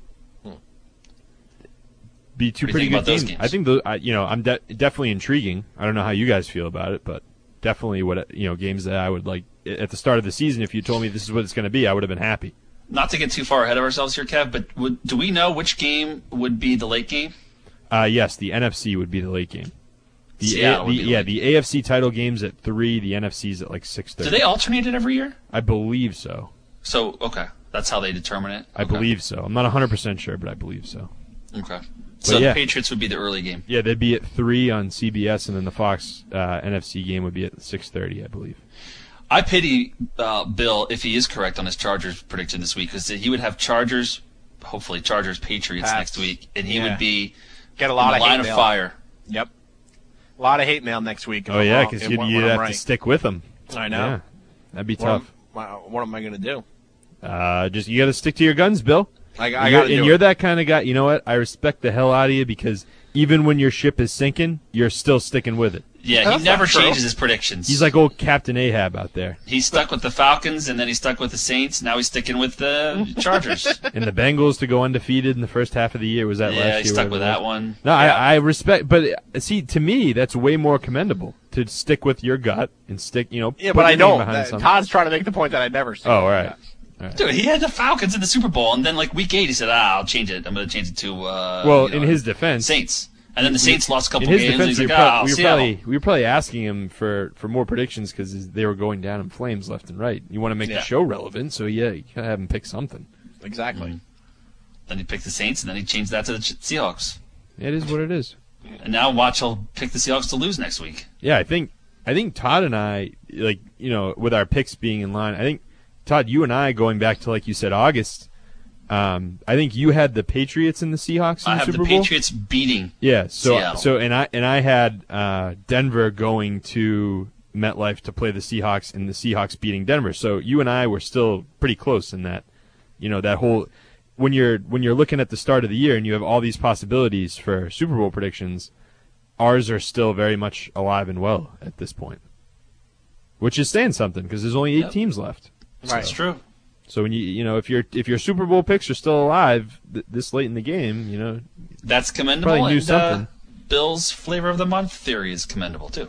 Be two pretty good games. I think I'm definitely intriguing. I don't know how you guys feel about it, but definitely games that I would like at the start of the season. If you told me this is what it's going to be, I would have been happy. Not to get too far ahead of ourselves here, Kev, but do we know which game would be the late game? Yes, the NFC would be the late game. The AFC title game's at 3. The NFC's at like 6:30. Do they alternate it every year? I believe so. So okay, that's how they determine it. I believe so. I'm not 100% sure, but I believe so. Okay. So the Patriots would be the early game. Yeah, they'd be at 3 on CBS, and then the Fox NFC game would be at 6:30, I believe. I pity Bill if he is correct on his Chargers prediction this week, because he would have Chargers, hopefully Patriots next week, and he would be get a lot of line hate of mail. Fire. Yep. A lot of hate mail next week. Oh yeah, because you'd have to stick with them. I know. Yeah, that'd be tough. What am I going to do? Just you got to stick to your guns, Bill. You're that kind of guy. You know what? I respect the hell out of you, because even when your ship is sinking, you're still sticking with it. Yeah, he never changes his predictions. He's like old Captain Ahab out there. He stuck with the Falcons, and then he stuck with the Saints. Now he's sticking with the Chargers. And the Bengals to go undefeated in the first half of the year. Was that last year? Yeah, he stuck with that one. No, yeah. I respect, but see, to me, that's way more commendable to stick with your gut and stick. Yeah, but I don't. Todd's trying to make the point that I never stick. Oh, all right. Dude, he had the Falcons in the Super Bowl, and then like week 8, he said, "I'll change it. I'm going to change it to." In his defense, Saints. And then the Saints lost a couple games. In his defense, we were probably asking him for more predictions because they were going down in flames left and right. You want to make the show relevant, so you gotta have him pick something. Exactly. Mm-hmm. Then he picked the Saints, and then he changed that to the Seahawks. It is what it is. And now watch, he'll pick the Seahawks to lose next week. Yeah, I think Todd and I, with our picks being in line, I think Todd, you and I going back to like you said August. I think you had the Patriots and the Seahawks in the Super Bowl. I have the Patriots beating Seattle. So and I had Denver going to MetLife to play the Seahawks, and the Seahawks beating Denver. So you and I were still pretty close in that. That whole when you're looking at the start of the year and you have all these possibilities for Super Bowl predictions, ours are still very much alive and well at this point, which is saying something because there's only 8 teams left. Right, that's true. So when if your Super Bowl picks are still alive this late in the game, that's commendable. Probably knew something. Bill's flavor of the month theory is commendable too.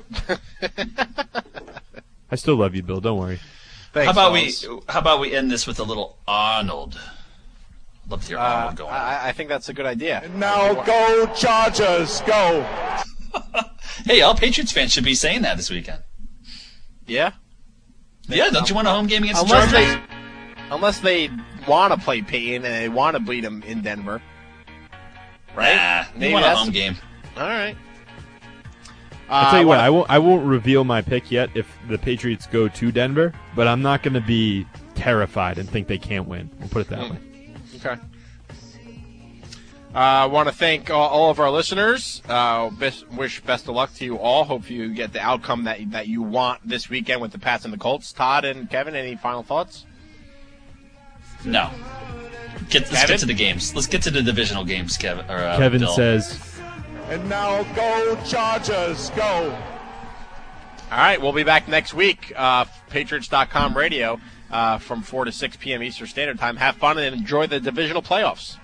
I still love you, Bill. Don't worry. Thanks, how about we end this with a little Arnold? I'd love to hear Arnold go on. I think that's a good idea. And now go Chargers, go! Hey, all Patriots fans should be saying that this weekend. Yeah. Yeah, don't you want a home game against the Chargers? Unless they want to play Peyton and they want to beat him in Denver. Right? They want a home game. All right. I'll tell you what, I won't reveal my pick yet if the Patriots go to Denver, but I'm not going to be terrified and think they can't win. We'll put it that way. Okay. I want to thank all of our listeners. Wish best of luck to you all. Hope you get the outcome that you want this weekend with the Pats and the Colts. Todd and Kevin, any final thoughts? No. Let's get to the games. Let's get to the divisional games, Kevin. Kevin Bill says. And now go Chargers, go. All right, we'll be back next week. Patriots.com radio from 4 to 6 p.m. Eastern Standard Time. Have fun and enjoy the divisional playoffs.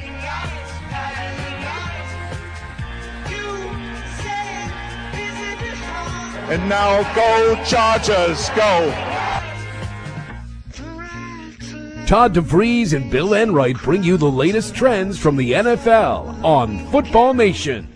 And now go Chargers, go. Todd DeVries and Bill Enright bring you the latest trends from the NFL on Football Nation.